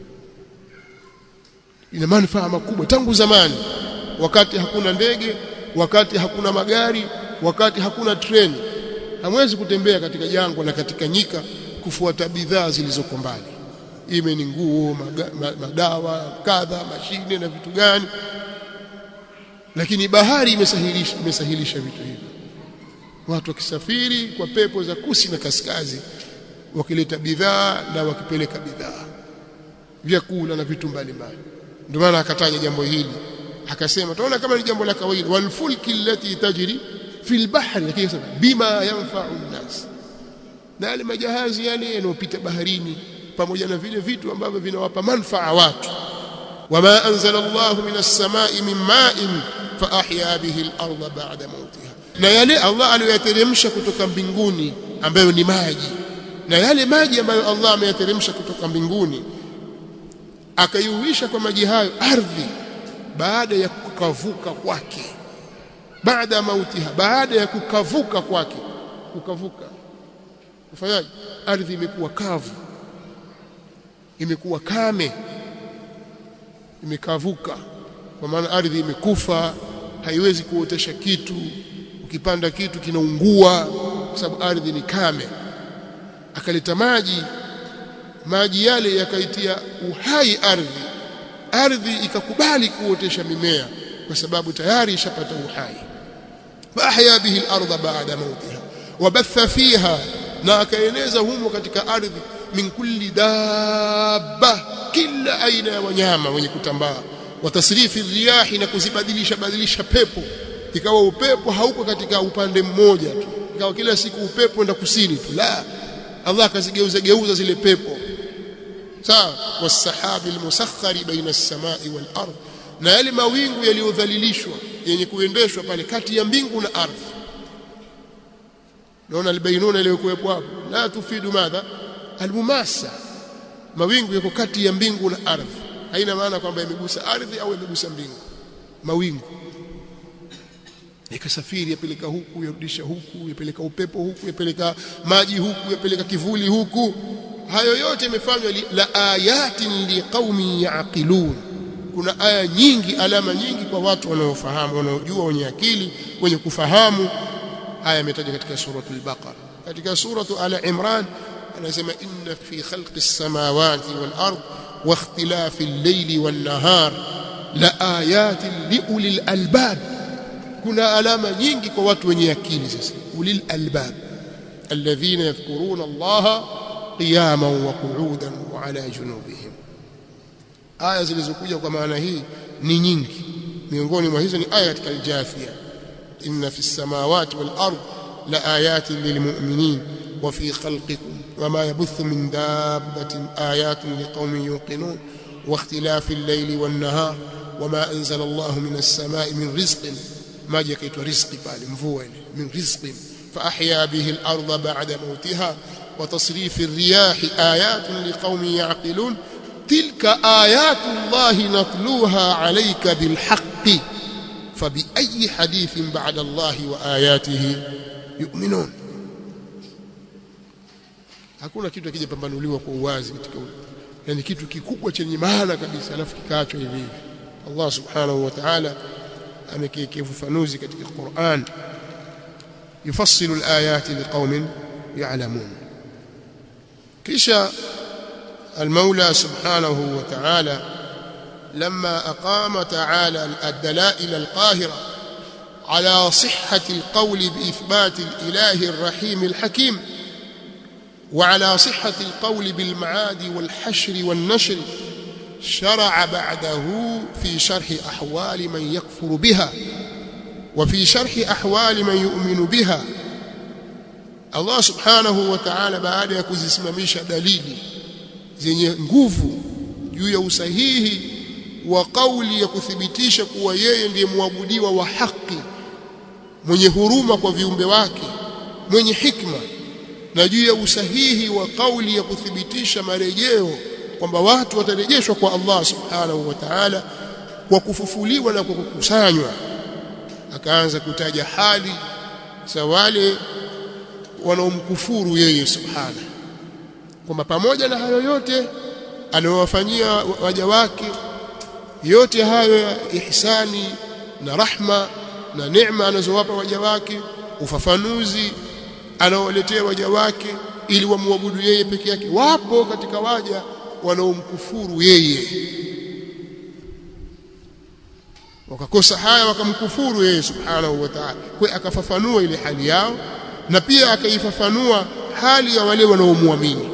Ina manufaa makubwa tangu zamani, wakati hakuna ndege, wakati hakuna magari, wakati hakuna treni. Hamwezi kutembea katika jangwa na katika nyika kufuata bidhaa zilizoko mbali, ime ni nguo, madawa, kadha, mashine na vitu gani. Lakini bahari imesahilisha vitu hivi. Watu wakisafiri kwa pepo za kusi na kaskazi, wakileta bidhaa na wakipeleka bidhaa, vyakula na vitu mbalimbali. Ndio maana akataja jambo hili, akasema tunaona kama ni jambo la kawaida, wal fulki allati tajri fil bahri, lakini sasa bima yanfa'u an-nas, na yale majahazi yale yanayopita baharini pamoja na vile vitu ambavyo vinawapa manufaa watu. Wama anzala Allahu minas samai min ma'in fa ahya bihi al-ardha ba'da mawtiha, na yale Allah aliyoyateremsha kutoka mbinguni ambayo ni maji, na yale maji ambayo Allah ameyateremsha kutoka mbinguni akaiuisha kwa maji hayo ardhi baada ya kukavuka kwake, baada mautiha, baada ya kukavuka kwake. Kukavuka kufanyaje? Ardhi imekuwa kavu, imekuwa kame, imekavuka, kwa maana ardhi imekufa, haiwezi kuotesha kitu, ukipanda kitu kinaungua kwa sababu ardhi ni kame. Akaleta maji yale yakaitia uhai ardhi ikakubali kuotesha mimea kwa sababu tayari ishapata uhai. Faahya bihi al-ardha ba'da mawtiha wabatha fiha, na akaeneza humo katika ardhi min kulli dabba, kila aina ya wanyama wenye kutambaa. Wa tasrifi riyahi, na kuzibadilisha pepo, ikawa upepo hauko katika upande mmoja tu, ikawa kila siku upepo enda kusini tu, la, Allah akazigeuza zile pepo. Sawa. Wasahabi almusakhkhari baina as-samai wal ardh, na yale mawingu yaliyodhalilishwa yenye kuendeshwa pale kati ya mbingu na ardhi. Naona albainuna iliyokuwepo hapo la tufidu madha almumassa, mawingu yako kati ya mbingu na ardhi, haina maana kwamba yamegusa ardhi au yamegusa mbingu. Mawingu yakasafiri, yapeleka huku, yarudisha huku, yapeleka upepo huku, yapeleka maji huku, yapeleka kivuli huku. Hayo yote yamefanywa la ayatin liqaumin yaqilun. Kuna aya nyingi, alama nyingi kwa watu wanaofahamu, wanaojua, wenye akili, wenye kufahamu. Aya imetajwa katika suratul Baqara. Katika suratu Al-Imran anasema inna fi khalqis samawati wal ard wa ikhtilafil layli wan nahar la ayatin liulil albab. Kuna alama nyingi kwa watu wenye akili. Sasa ulil albab alladhina yadhkuruna Allaha qiyaman wa qu'udan wa ala junubihim. Aya zilizokuja kwa maana hii ni nyingi, miongoni mwa hizo ni aya katika al-Jathia, inna fis samawati wal ard la ayatin lil mu'minin wa fi khalqikum wama yabuthu min dabbatin ayatun liqaumin yuqinun wa ikhtilafil layli wan nahar wama anzala Allahu minas samai min rizqin. Maji yakaitwa rizqi pale, mvua ile, min rizqin fa ahya bihi al-ardha ba'da mawtiha wa tasrifi ar-riyahi ayatun liqaumin ya'qilun tilka ayatu Allahi natluha alayka bil haqqi fabi ayyi hadithin ba'da Allahi wa ayatihi yu'minun. Hakuna kitu kijapambanuliwa kwa uwazi katika yani kitu kikubwa chenye maana kabisa alafu kikaachwa hivi hivi. Allah subhanahu wa ta'ala amekiwekea ufafanuzi katika Qur'an, yufassilu al-ayati liqaumin ya'lamun. Kisha المولى سبحانه وتعالى لما أقام تعالى الدلائل القاهرة على صحة القول بإثبات الإله الرحيم الحكيم وعلى صحة القول بالمعاد والحشر والنشر شرع بعده في شرح أحوال من يكفر بها وفي شرح أحوال من يؤمن بها. الله سبحانه وتعالى بعد يكوزسمamisha dalili zenye nguvu juu ya usahihi wa kauli ya kuthibitisha kuwa yeye ndiye muabudiwa wa haki, mwenye huruma kwa viumbe wake, mwenye hikma, na juu ya usahihi wa kauli ya kuthibitisha marejeo kwamba watu watarejeshwa kwa Allah subhanahu wa ta'ala kwa kufufuliwa na kwa kukusanywa. Akaanza kutaja hali za wale wanaomkufuru yeye subhanahu, kwamba pamoja na hayo yote anayowafanyia waja wake, yote hayo ya ihsani na rahma na neema anazowapa waja wake, ufafanuzi anaowaletea waja wake ili wamwabudu yeye peke yake, wapo katika waja wanaomkufuru yeye, wakakosa haya wakamkufuru yeye subhanahu wa ta'ala. Kwa akafafanua ile hali yao na pia akaifafanua hali ya wale wanaomwamini.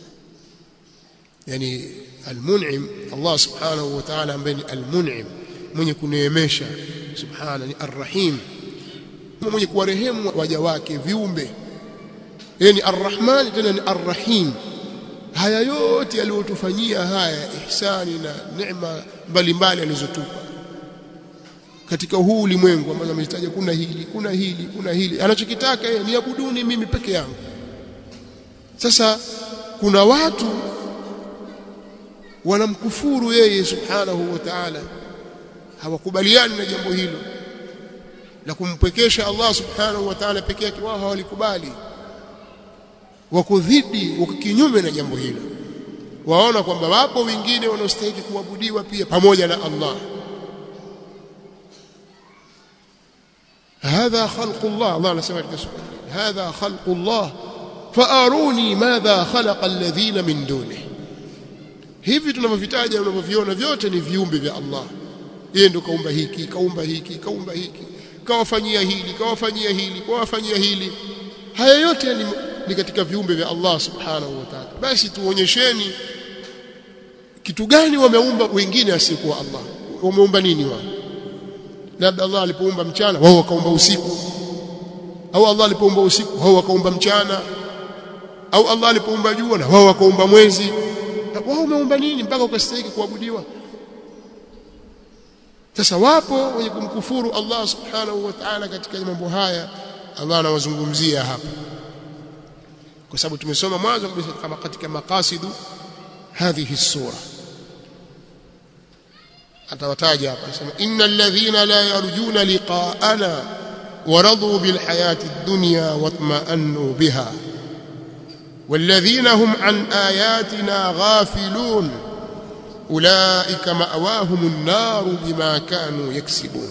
Yani al-mun'im, Allah subhanahu wa ta'ala ambaye ni al-mun'im, mwenye kuneemesha subhana, ni arrahim, mwenye kuwarehemu waja wake viumbe. Yeye ni arrahman, tena ni arrahim. Haya yote aliyotufanyia haya ihsani na neema mbalimbali alizotupa katika huu ulimwengu, ambazo ametaja kuna hili, anachokitaka yeye ni abuduni mimi peke yangu. Sasa kuna watu wanamkufuru yeye subhanahu wa ta'ala, hawakubaliani na jambo hilo la kumpekesha Allah subhanahu wa ta'ala peke yake, wao hawalikubali, wako dhidi, wako kinyume na jambo hilo. Waona kwamba wapo wengine wanaostahili kuabudiwa pia pamoja na Allah. Hadha khalqullah, Allah anasema katika sura hadha khalqullah faaruni madha khalaqa alladhina min dunihi. Hivi tunavyovitaja unavyoviona vyote ni viumbe vya Allah. Yeye ndo kaumba hiki, kaumba hiki, kawafanyia hili, kawafanyia hili. Haya yote ni katika viumbe vya Allah subhanahu wa ta'ala. Basi tuonyesheni kitu gani wameumba wengine asiyekuwa Allah. Wameumba nini wao? Labda Allah alipoumba mchana wao wakaumba usiku, au Allah alipoumba usiku wao wakaumba mchana, au Allah alipoumba jua na wao wakaumba mwezi. Wao wameumba nini mpaka ukastahili kuabudiwa? Sasa wapo wenye kumkufuru Allah subhanahu wa ta'ala katika mambo haya. Allah anawazungumzia hapa, kwa sababu tumesoma mwanzo kabisa kama katika maqasidu hadhihi sura atawataja hapa, anasema innal ladhina la yarjuna liqa'ana wa radu bil hayati ad-dunya watma'annu biha والذين هم عن آياتنا غافلون أولئك مأواهم النار بما كانوا يكسبون.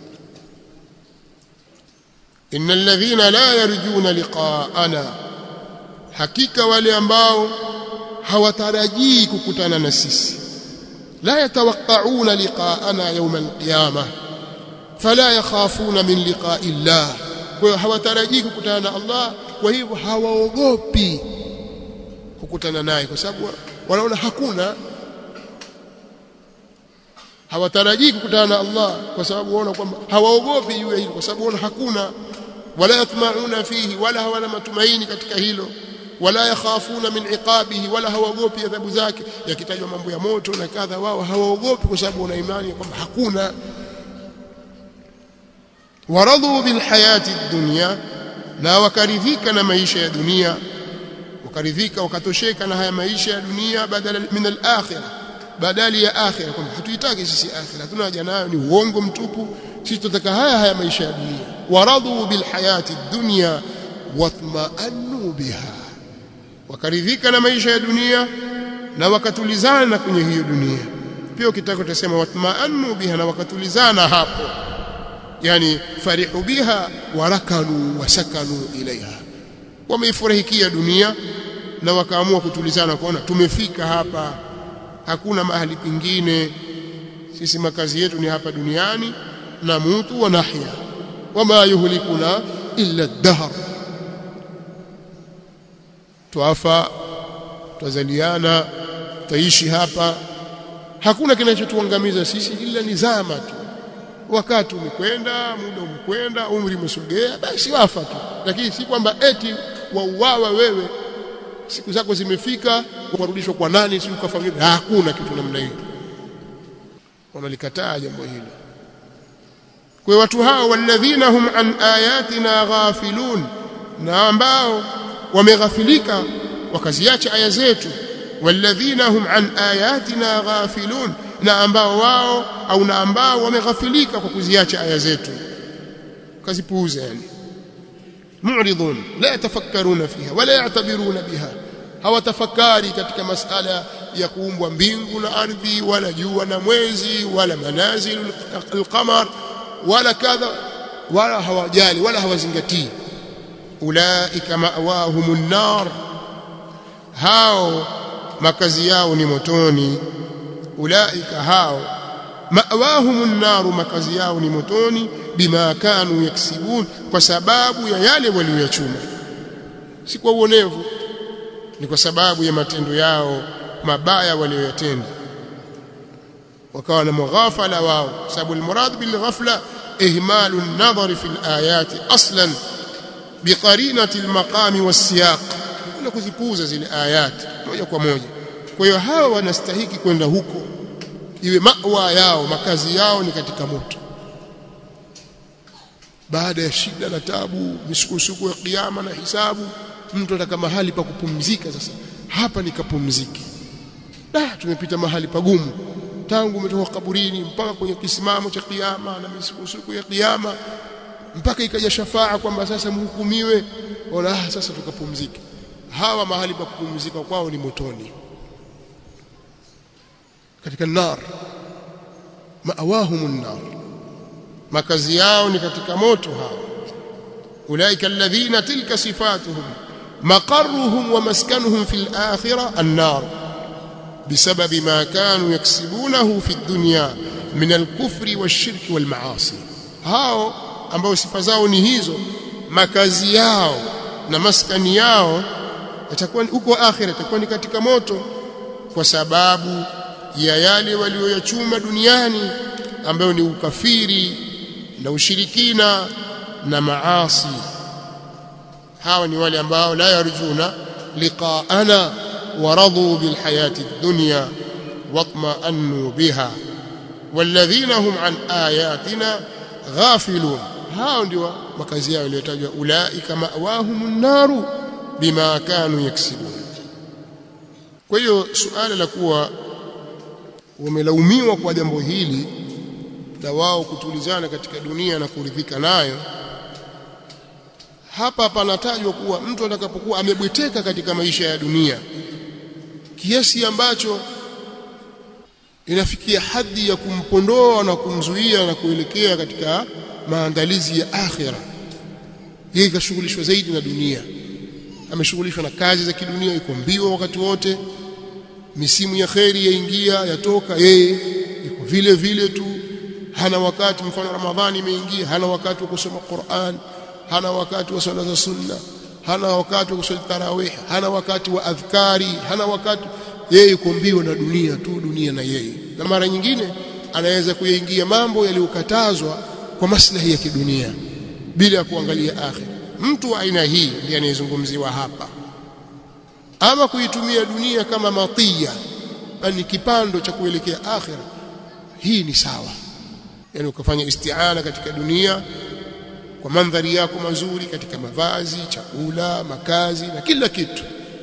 إن الذين لا يرجون لقاءنا، حقيقة wale ambao hawatarajii kukutana na sisi, la yatawaqqa'una liqa'ana yawm al-qiyamah fala yakhafuna min liqa'i Allah. Kwa hiyo hawatarajii kukutana na Allah, kwa hivyo hawaogopi kukutana naye, kwa sababu wanaona hakuna. Hawatarajii kukutana na Allah kwa sababu wanaona kwamba hawaogopi juu ya hilo, kwa sababu wanaona hakuna. Wala yatma'una fihi, wala hawana matumaini katika hilo. Wala yakhafuna min iqabihi, wala hawaogopi adhabu zake. Yakitajwa mambo ya moto na kadha, wao hawaogopi kwa sababu wana imani kwamba hakuna. Waradhu bil hayati dunya, na wakaridhika na maisha ya dunia, wakaridhika wakatosheka na haya maisha ya dunia, badala min al-akhirah, badali ya akhirah. Kwamba hatuitaki sisi akhirah, hatuna haja nayo, ni uongo mtupu, sisi tunataka haya maisha ya dunia. Waradhu bil hayati dunya watma'annu biha, wakaridhika na maisha ya dunia na wakatulizana kwenye hiyo dunia. Pia ukitaka utasema watma'annu biha, na wakatulizana hapo, yani farihu biha warakanu wasakanu ilaiha, wameifurahikia dunia na wakaamua kutulizana, kuona tumefika hapa, hakuna mahali pengine, sisi makazi yetu ni hapa duniani, na mutu wa nahya wama yuhlikuna illa ad-dahr, tuafa tuzaliana taishi hapa, hakuna kinachotuangamiza sisi ila ni zama tu. Wakati umekwenda, muda umekwenda, umri umesogea, basi wafa tu. Lakini si kwamba eti wauawa wewe, siku zako zimefika, ukarudishwa kwa nani, si kwa familia. Hakuna kitu namna hiyo, wanalikataa jambo hilo. Kwa watu hao, walladhina hum an ayatina ghafilun, na ambao wameghafilika wakaziacha aya zetu. Walladhina hum an ayatina ghafilun, na ambao wao au na ambao wameghafilika kwa kuziacha aya zetu, kazipuuza. Yani mu'ridun la yatafakkaruna fiha wala ya'tabiruna biha, hawatafakari katika masala ya kuumbwa mbingu na ardhi, wala jua na mwezi, wala manazil al-qamar, wala kadha, wala hawajali wala hawazingatii. Ulaika ma'wahumun nar, hao makazi yao ni motoni. Ulaika hao ma'wahumun nar, makazi yao ni motoni. Bima kanu yaksibun, kwa sababu ya yale walioyachuma, si kwa uonevu, ni kwa sababu ya matendo yao mabaya walioyatenda. wakawa na mughafala wao sababu almurad bil ghafla ihmalu an-nadhar fi al-ayat aslan biqarinati al-maqami was-siyaq na kuzipuuza zile ayat moja kwa moja. Kwa hiyo hawa wanastahiki kwenda huko, iwe mawa yao, makazi yao ni katika moto. Baada ya shida na tabu, misukosuko ya kiyama na hisabu, mtu ataka mahali pa kupumzika. Sasa hapa nikapumzike. Tumepita mahali pagumu tangu umetoka kaburini mpaka kwenye kisimamo cha kiyama na misukosuko ya kiyama, mpaka ikaja shafaa kwamba sasa mhukumiwe. Wala sasa tukapumzike. Hawa mahali pa kupumzika kwao ni motoni, katika nar, ma'awahumun nar, makazi yao ni katika moto. hao ulaika alladhina tilka sifatuhum maqarruhum wa maskanuhum fil akhirah an-nar bisababi ma kanu yaksubunahu fi dunya min al-kufri wash-shirki wal-ma'asi. Hao ambao sifa zao ni hizo, makazi yao na maskani yao itakuwa huko akhira, itakuwa ni katika moto kwa sababu ya yale walioyachuma duniani ambayo ni ukafiri na ushirikina na maasi. Hawa ni wale ambao la yarjuna liqaana wa radu bil hayati ad-dunya watma'annu biha walladhina hum an ayatina ghafilun. Hao ndio makazi yao yaliyotajwa, ulaika ma'wahumun naru bima kanu yaksibun. Kwa hiyo suala la kuwa wamelaumiwa kwa jambo hili na wao kutulizana katika dunia na kuridhika nayo, hapa panatajwa kuwa mtu atakapokuwa amebweteka katika maisha ya dunia kiasi ambacho inafikia hadhi ya kumpondoa na kumzuia na kuelekea katika maandalizi ya akhira, yeye kashughulishwa zaidi na dunia, ameshughulishwa na kazi za kidunia, yuko mbio wakati wote, misimu ya kheri yaingia yatoka, yeye yuko vile vile tu, hana wakati. Mfano Ramadhani imeingia, hana wakati wa kusoma Qur'an, hana wakati wa swala za sunna, hana wakati wa kusali tarawih, hana wakati wa adhkari, hana wakati. Yeye yuko mbio na dunia tu, dunia na yeye. Na mara nyingine anaweza kuingia mambo yaliyokatazwa kwa maslahi ya kidunia bila kuangalia akhira. Mtu wa aina hii ndiye anayezungumziwa hapa. Ama kuitumia dunia kama matia, yani kipando cha kuelekea akhira, hii ni sawa. Yani ukafanya isti'ana katika dunia kwa mandhari yako mazuri, katika mavazi, chakula, makazi na kila kitu,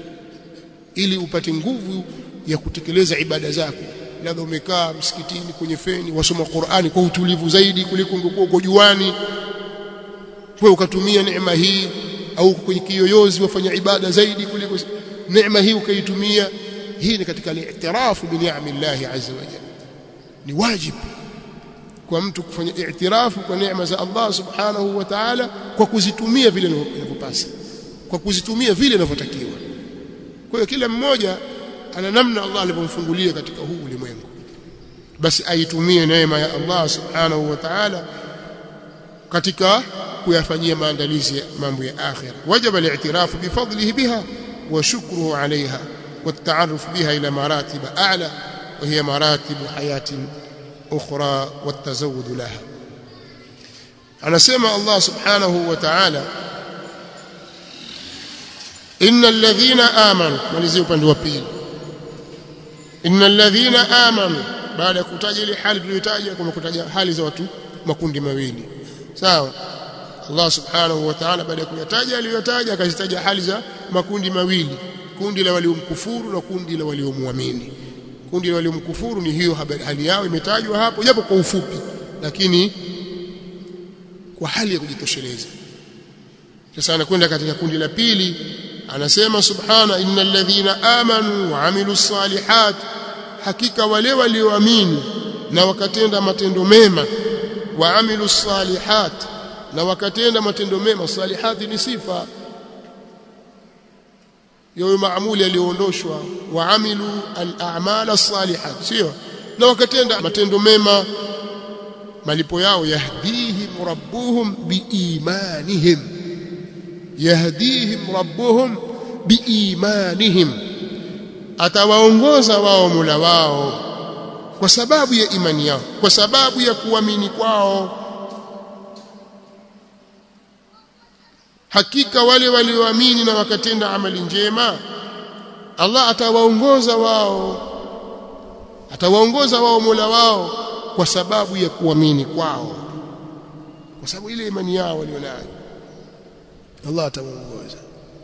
ili upate nguvu ya kutekeleza ibada zako. Labda umekaa msikitini kwenye feni wasoma Qur'ani kwa utulivu zaidi kuliko ungekuwa uko juani, wewe ukatumia neema hii, au kwenye kiyoyozi wafanya ibada zaidi kuliko neema hii ukaitumia. Hii ni katika al-i'tirafu bi ni'amillahi azza wa jalla. Ni wajibu kwa mtu kufanya i'tirafu kwa neema za Allah subhanahu wa ta'ala kwa kuzitumia vile inavyopasa, kwa kuzitumia vile inavyotakiwa. Kwa hiyo kila mmoja ana namna Allah alivyomfungulia katika huu ulimwengu, basi aitumie neema ya Allah subhanahu wa ta'ala katika kuyafanyia maandalizi ya mambo ya akhira. Wajaba al-i'tirafu bi fadlihi biha wa shukruhu 'alayha wa at-ta'arruf biha ila maratib a'la wa hiya maratib hayatin ukhra wa at-tazawwud laha. Anasema Allah subhanahu wa ta'ala, innal ladhina amanu, malizia upande wa pili, innal ladhina amanu, baada ya kutaja ile hali tuliyotaja, kama kutaja hali za watu makundi mawili, sawa. Allah subhanahu wa ta'ala baada ya kuyataja aliyotaja akazitaja hali za makundi mawili, kundi la waliomkufuru na kundi la waliomuamini. Kundi la waliomkufuru ni hiyo hali yao imetajwa hapo, japo kwa ufupi, lakini kwa hali ya kujitosheleza. Sasa anakwenda katika kundi la pili, anasema subhana, innal ladhina amanu wa amilus salihat, hakika wale walioamini na wakatenda matendo mema, wa amilus salihat, na wakatenda matendo mema. Salihati ni sifa yao maamuli aliondoshwa, wa amilu al-a'mal as-salihat, sio, na wakatenda matendo mema, malipo yao yahdihim rabbuhum biimanihim, yahdihim rabbuhum biimanihim, atawaongoza wao Mola wao kwa sababu ya imani yao, kwa sababu ya kuamini kwao. Hakika wale walioamini na wakatenda amali njema, Allah atawaongoza wao Mola wao kwa sababu ya kuamini kwao, kwa sababu ile imani yao walionayo, Allah atawaongoza.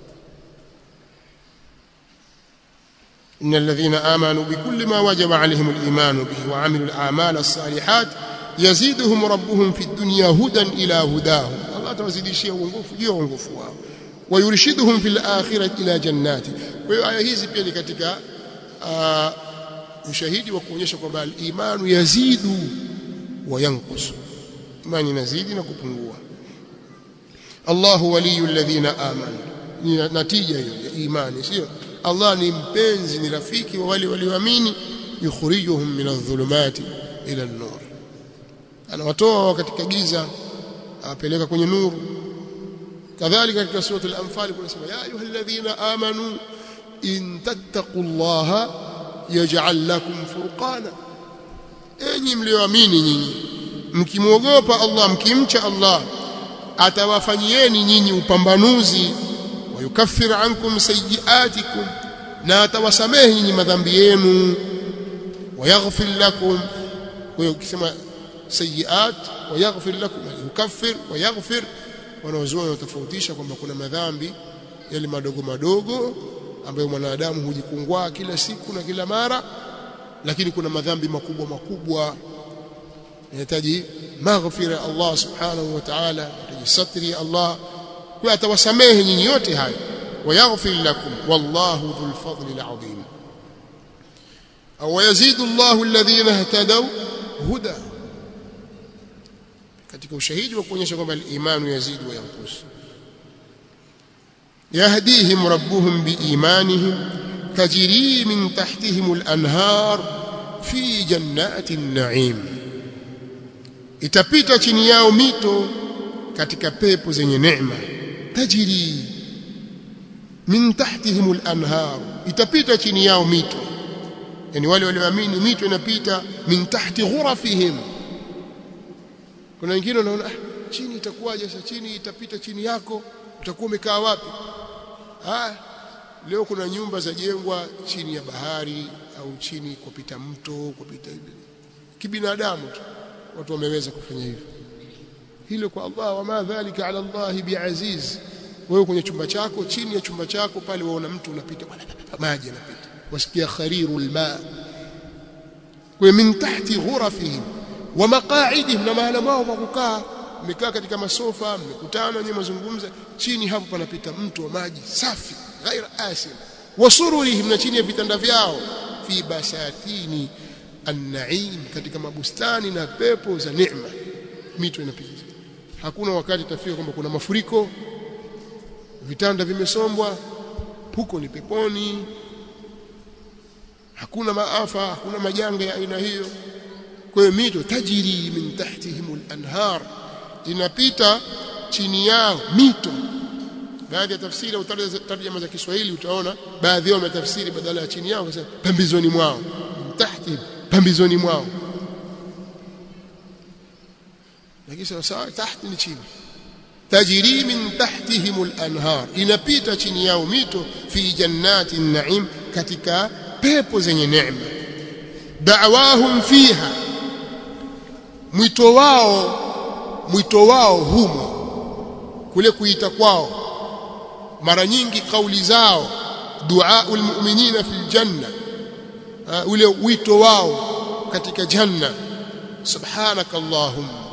innal ladhina amanu bikulli ma wajaba alayhim al-iman bihi wa 'amilu al-a'mal as-salihat yaziduhum rabbuhum fi ad-dunya hudan ila hudahum, Allah atawazidishia uongofu juu ya uongofu wao, wa yurshiduhum fil akhirati ila jannati. Kwa hiyo aya hizi pia ni katika ushahidi wa kuonyesha kwamba al-imanu yazidu wa yanqus, imani inazidi na kupungua. Allahu waliyul ladhina amanu, ni natija hiyo ya imani, sio? Allah ni mpenzi, ni rafiki wa wale walioamini. Yukhrijuhum min adh-dhulumati ila an-nur, anawatoa katika giza awapeleka kwenye nuru. Kadhalika katika sura al-Anfal kunasema ya ayyuhalladhina amanu in tattaqullaha yaj'al lakum furqana, enyi mlioamini nyinyi mkimwogopa Allah, mkimcha Allah, atawafanyieni nyinyi upambanuzi. Wa yukaffir ankum sayyi'atikum, na atawasamehe nyinyi madhambi yenu. Wa yaghfir lakum, kwa hiyo ukisema sayyi'at wa yaghfir lakum, yukaffir wa yaghfir, wanaozoea kutofautisha kwamba kuna madhambi yale madogo madogo ambayo mwanadamu hujikungwa kila siku na kila mara, lakini kuna madhambi makubwa makubwa yanahitaji maghfira ya Allah subhanahu wa ta'ala, yanahitaji satri ya Allah, kwa atawasamehe nyinyi yote hayo. Wa yaghfir lakum wallahu dhul fadli alazim. Aw yazidu Allahu alladhina ihtadaw huda, katika ushahidi wa kuonyesha kwamba al-imanu yazidu wa yanqus. Yahdihim rabbuhum biimanihim tajri min tahtihim al-anhar fi jannati an-na'im, itapita chini yao mito katika pepo zenye neema. Tajri min tahtihim al-anhar, itapita chini yao mito, yani wale walioamini mito inapita min tahti ghurafihim. Kuna wengine wanaona chini itakuwaje sasa, chini itapita chini yako, utakuwa umekaa wapi? Leo kuna nyumba za jengwa chini ya bahari au chini kupita mto, kupita kibinadamu tu, watu wameweza kufanya hivyo. Hilo kwa Allah, wama dhalika ala Allah biaziz. Wewe kwenye chumba chako, chini ya chumba chako pale waona mtu unapita, maji yanapita, wasikia kharirul ma. Kwa min tahti ghurafihim wa maqa'idihim, na mahala wao wakukaa, mmekaa katika masofa, mmekutana nyinyi mazungumza, chini hapo panapita mto wa maji safi ghaira asin. Wa sururihim, na chini ya vitanda vyao, fi basatini an-na'im, katika mabustani na pepo za neema, mito inapita. Hakuna wakati tafika kwamba kuna mafuriko, vitanda vimesombwa, huko ni peponi. Hakuna maafa, hakuna majanga ya aina hiyo. Kwa hiyo mito tajiri min tahtihim al-anhar, inapita chini yao mito. Baadhi ya tafsiri au tarjama za Kiswahili utaona baadhi yao wametafsiri badala ya chini yao wakasema pembezoni mwao, tahti, pembezoni mwao, lakini sawa tahti ni chini. Tajiri min tahtihim al-anhar, inapita chini yao mito, fi jannati an-na'im, katika pepo zenye neema. Da'wahum fiha, mwito wao humo, kule kuita kwao, mara nyingi kauli zao, duaul mu'minina fil janna, ule wito wao katika janna, subhanakallahumma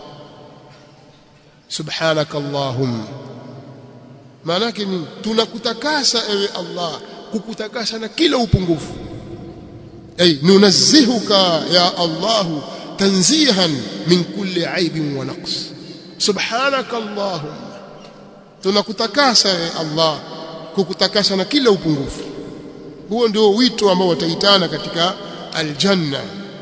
subhanakallahumma. Maana yake ni tunakutakasa ewe Allah, kukutakasa na kila upungufu. Nunazzihuka ya Allah tanzihan min kulli aibin wa naqs, subhanakallahumma, tunakutakasa ewe Allah, kukutakasa na kila upungufu. Huo ndio wito ambao wataitana katika aljanna.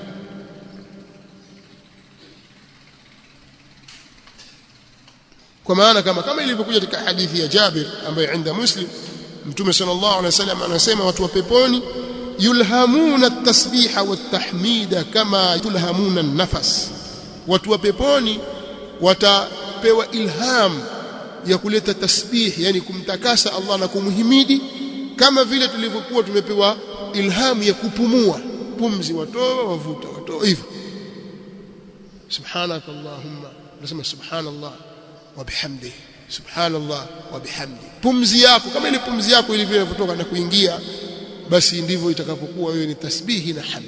Kwa maana kama ilivyokuja katika hadithi ya Jabir ambayo inda Muslim, Mtume sallallahu alaihi wasallam anasema watu wa peponi yulhamuna at-tasbiha wat-tahmida kama tulhamuna an-nafas, watu wa peponi watapewa ilham ya kuleta tasbih, yani kumtakasa Allah na kumhimidi, kama vile tulivyokuwa tumepewa ilham ya kupumua, pumzi watoa wavuta watoa hivyo. Subhanaka Allahumma, nasema subhanallah wa bihamdihi, subhanallah wa bihamdihi. Pumzi yako kama ile pumzi yako ilivyo inavyotoka na kuingia, basi ndivyo itakapokuwa wewe ni tasbihi na hamd.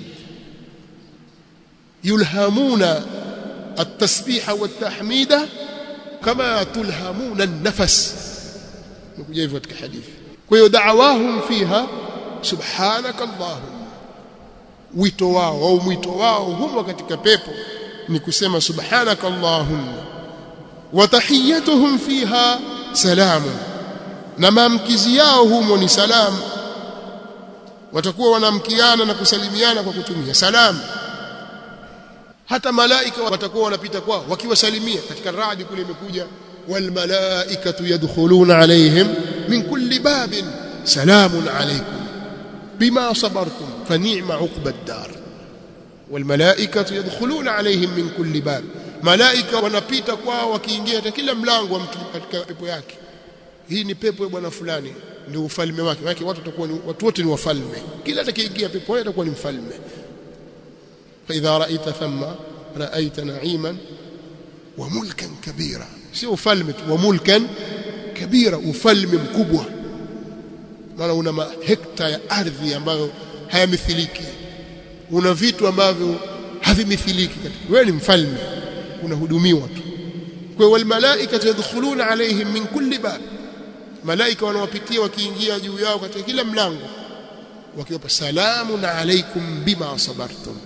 Yulhamuna at-tasbiha wat-tahmida kama tulhamuna an-nafas, nikuja hivyo katika hadithi. Kwa hiyo da'awahum fiha subhanaka Allahumma, wito wao au mwito wao humo katika pepo ni kusema subhanaka Allahumma. Wa tahiyyatuhum fiha salamu, na maamkizi yao humo ni salamu. Watakuwa wanamkiana na kusalimiana kwa kutumia salamu. Hata malaika watakuwa wanapita kwao wakiwasalimia. Katika Ra'd kule imekuja wal malaikatu yadkhuluna alayhim min kulli babin salamun alaykum bima sabartum fa ni'ma 'uqba ad-dar. Wal malaikatu yadkhuluna alayhim min kulli bab, malaika wanapita kwao wakiingia katika kila mlango wa mtu katika pepo yake. Hii ni pepo ya bwana fulani, ndio ufalme wake. Maana watu watakuwa watu wote ni wafalme, kila atakayeingia pepo atakuwa ni mfalme. فإذا رأيت ثم رأيت نعيما وملكا كبيرا, sio ufalme tu, wa mulkan kabira, ufalme mkubwa. Maana una hekta ya ardhi ambayo hayamithiliki, una vitu ambavyo havimithiliki. Wewe ni mfalme, unahudumiwa tu. Kwa wal malaika yadkhuluna alaihim min kulli bab, malaika wanawapitia wakiingia juu yao katika kila mlango wakiwapa salamun alaikum bima sabartum.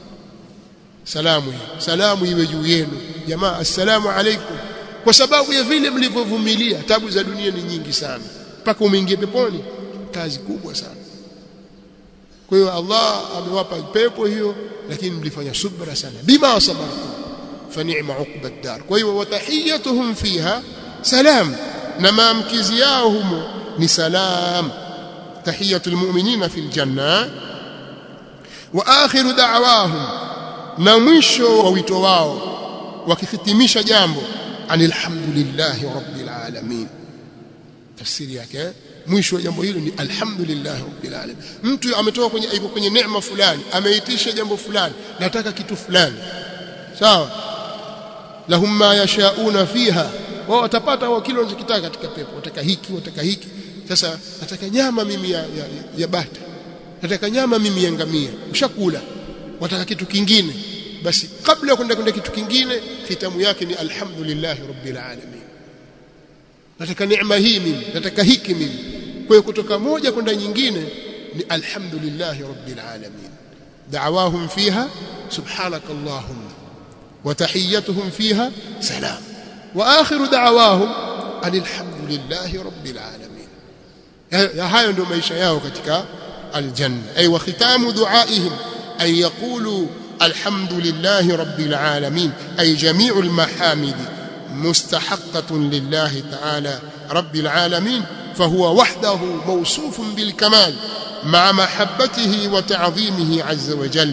Salamu iwe juu yenu jamaa, assalamu alaikum, kwa sababu ya vile mlivyovumilia. Tabu za dunia ni nyingi sana, mpaka umeingia peponi, kazi kubwa sana. Kwa hiyo Allah amewapa pepo hiyo, lakini mlifanya subra sana, bima sabartum fa ni'ma 'uqba ad-dar. Kwa hiyo watahiyatuhum fiha salam, na maamkizi yao humo ni salam. Tahiyatul mu'minina fil janna wa akhiru da'wahum, na mwisho wa wito wao wakihitimisha jambo, alhamdulillahi rabbil alamin. Tafsiri yake mwisho wa jambo hilo ni alhamdulillahi rabbil alamin. Mtu ametoka kwenye neema fulani, ameitisha jambo fulani, nataka kitu fulani, sawa, lahum ma yashauna fiha, wao watapata wao kile wanachokitaka katika pepo. Wataka hiki, wataka hiki. Sasa nataka nyama mimi ya bata, nataka nyama mimi ya ngamia, ushakula, wataka kitu kingine, basi kabla ya kwenda kitu kingine, khitamu yake ni alhamdulillahi rabbil alamin. Nataka neema hii mimi, nataka hiki mimi. Kwa hiyo kutoka moja kwenda nyingine ni alhamdulillahi rabbil alamin. Da'awahum fiha subhanaka allahumma wa tahiyyatuhum fiha salam wa akhiru da'awahum alhamdulillahi rabbil alamin. Hayo ndio maisha yao katika aljanna. Ay wa khitamu du'aihim أن يقولوا الحمد لله رب العالمين، أي جميع المحامد مستحقة لله تعالى رب العالمين، فهو وحده موصوف بالكمال مع محبته وتعظيمه عز وجل.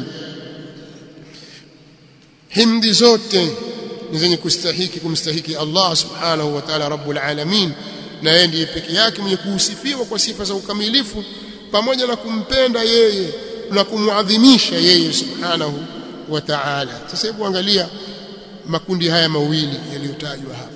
حمد zote ni zenye kumstahiki Allah subhanahu wa ta'ala rabbul alamin, na yeye ndiye pekee yake mwenye kusifiwa kwa sifa za ukamilifu, pamoja na kumpenda yeye na kumuadhimisha yeye subhanahu wa ta'ala. Sasa hebu angalia makundi haya mawili yaliyotajwa hapa.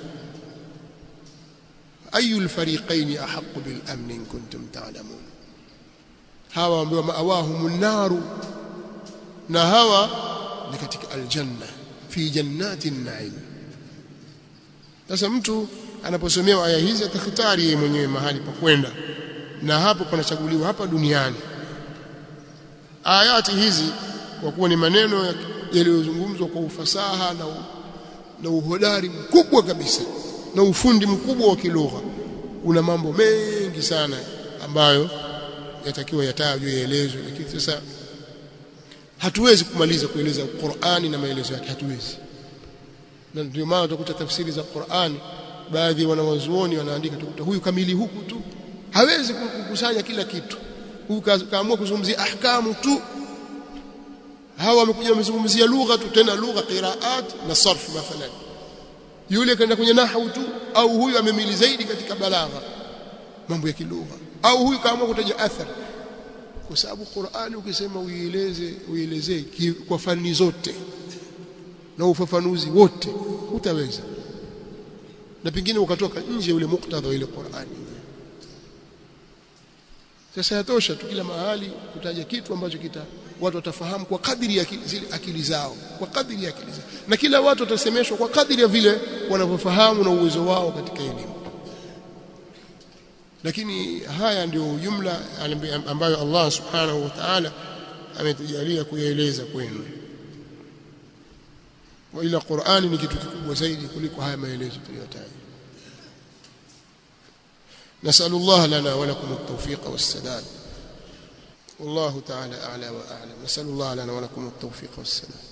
Ayul fariqain ahqqu bil amn in kuntum ta'lamun. Hawa ambao maawahumun naru, na hawa ni katika aljanna fi jannatin na'im. Sasa mtu anaposomea aya hizi atakhitari yeye mwenyewe mahali pa kwenda, na hapo panachaguliwa hapa duniani. Ayati hizi kwa kuwa ni maneno yaliyozungumzwa kwa ufasaha na uhodari mkubwa kabisa na ufundi mkubwa wa kilugha, una mambo mengi sana ambayo yatakiwa yatajwe, yaelezwe. Lakini sasa hatuwezi kumaliza kueleza Qur'ani na maelezo yake, hatuwezi. Na ndio maana utakuta tafsiri za Qur'ani, baadhi ya wanawazuoni wanaandika, utakuta huyu kamili huku tu, hawezi kukusanya kila kitu. huyu kaamua kuzungumzia ahkamu tu, hawa wamekuja wamezungumzia lugha tu, tena lugha qiraat na sarf mathalan, yule kaenda kwenye nahwu tu, au huyu amemili zaidi katika balagha mambo ya kilugha, au huyu kaamua kutaja athar. Kwa sababu Qur'ani ukisema uielezee kwa fani zote na ufafanuzi wote hutaweza, na pengine ukatoka nje ule muktadha wa ile Qur'ani. Sasa yatosha tu kila mahali kutaja kitu ambacho watu watafahamu kwa kadiri ya zile akili zao, kwa kadiri ya akili zao, na kila watu watasemeshwa kwa kadiri ya vile wanavyofahamu na uwezo wao katika elimu. Lakini haya ndio jumla ambayo Allah subhanahu wa ta'ala ametujalia kuyaeleza kwenu. Wa ila Qur'ani ni kitu kikubwa zaidi kuliko haya maelezo tuliyotaja. نسأل الله لنا ولكم التوفيق والسداد والله تعالى أعلى وأعلم. نسأل الله لنا ولكم التوفيق والسداد.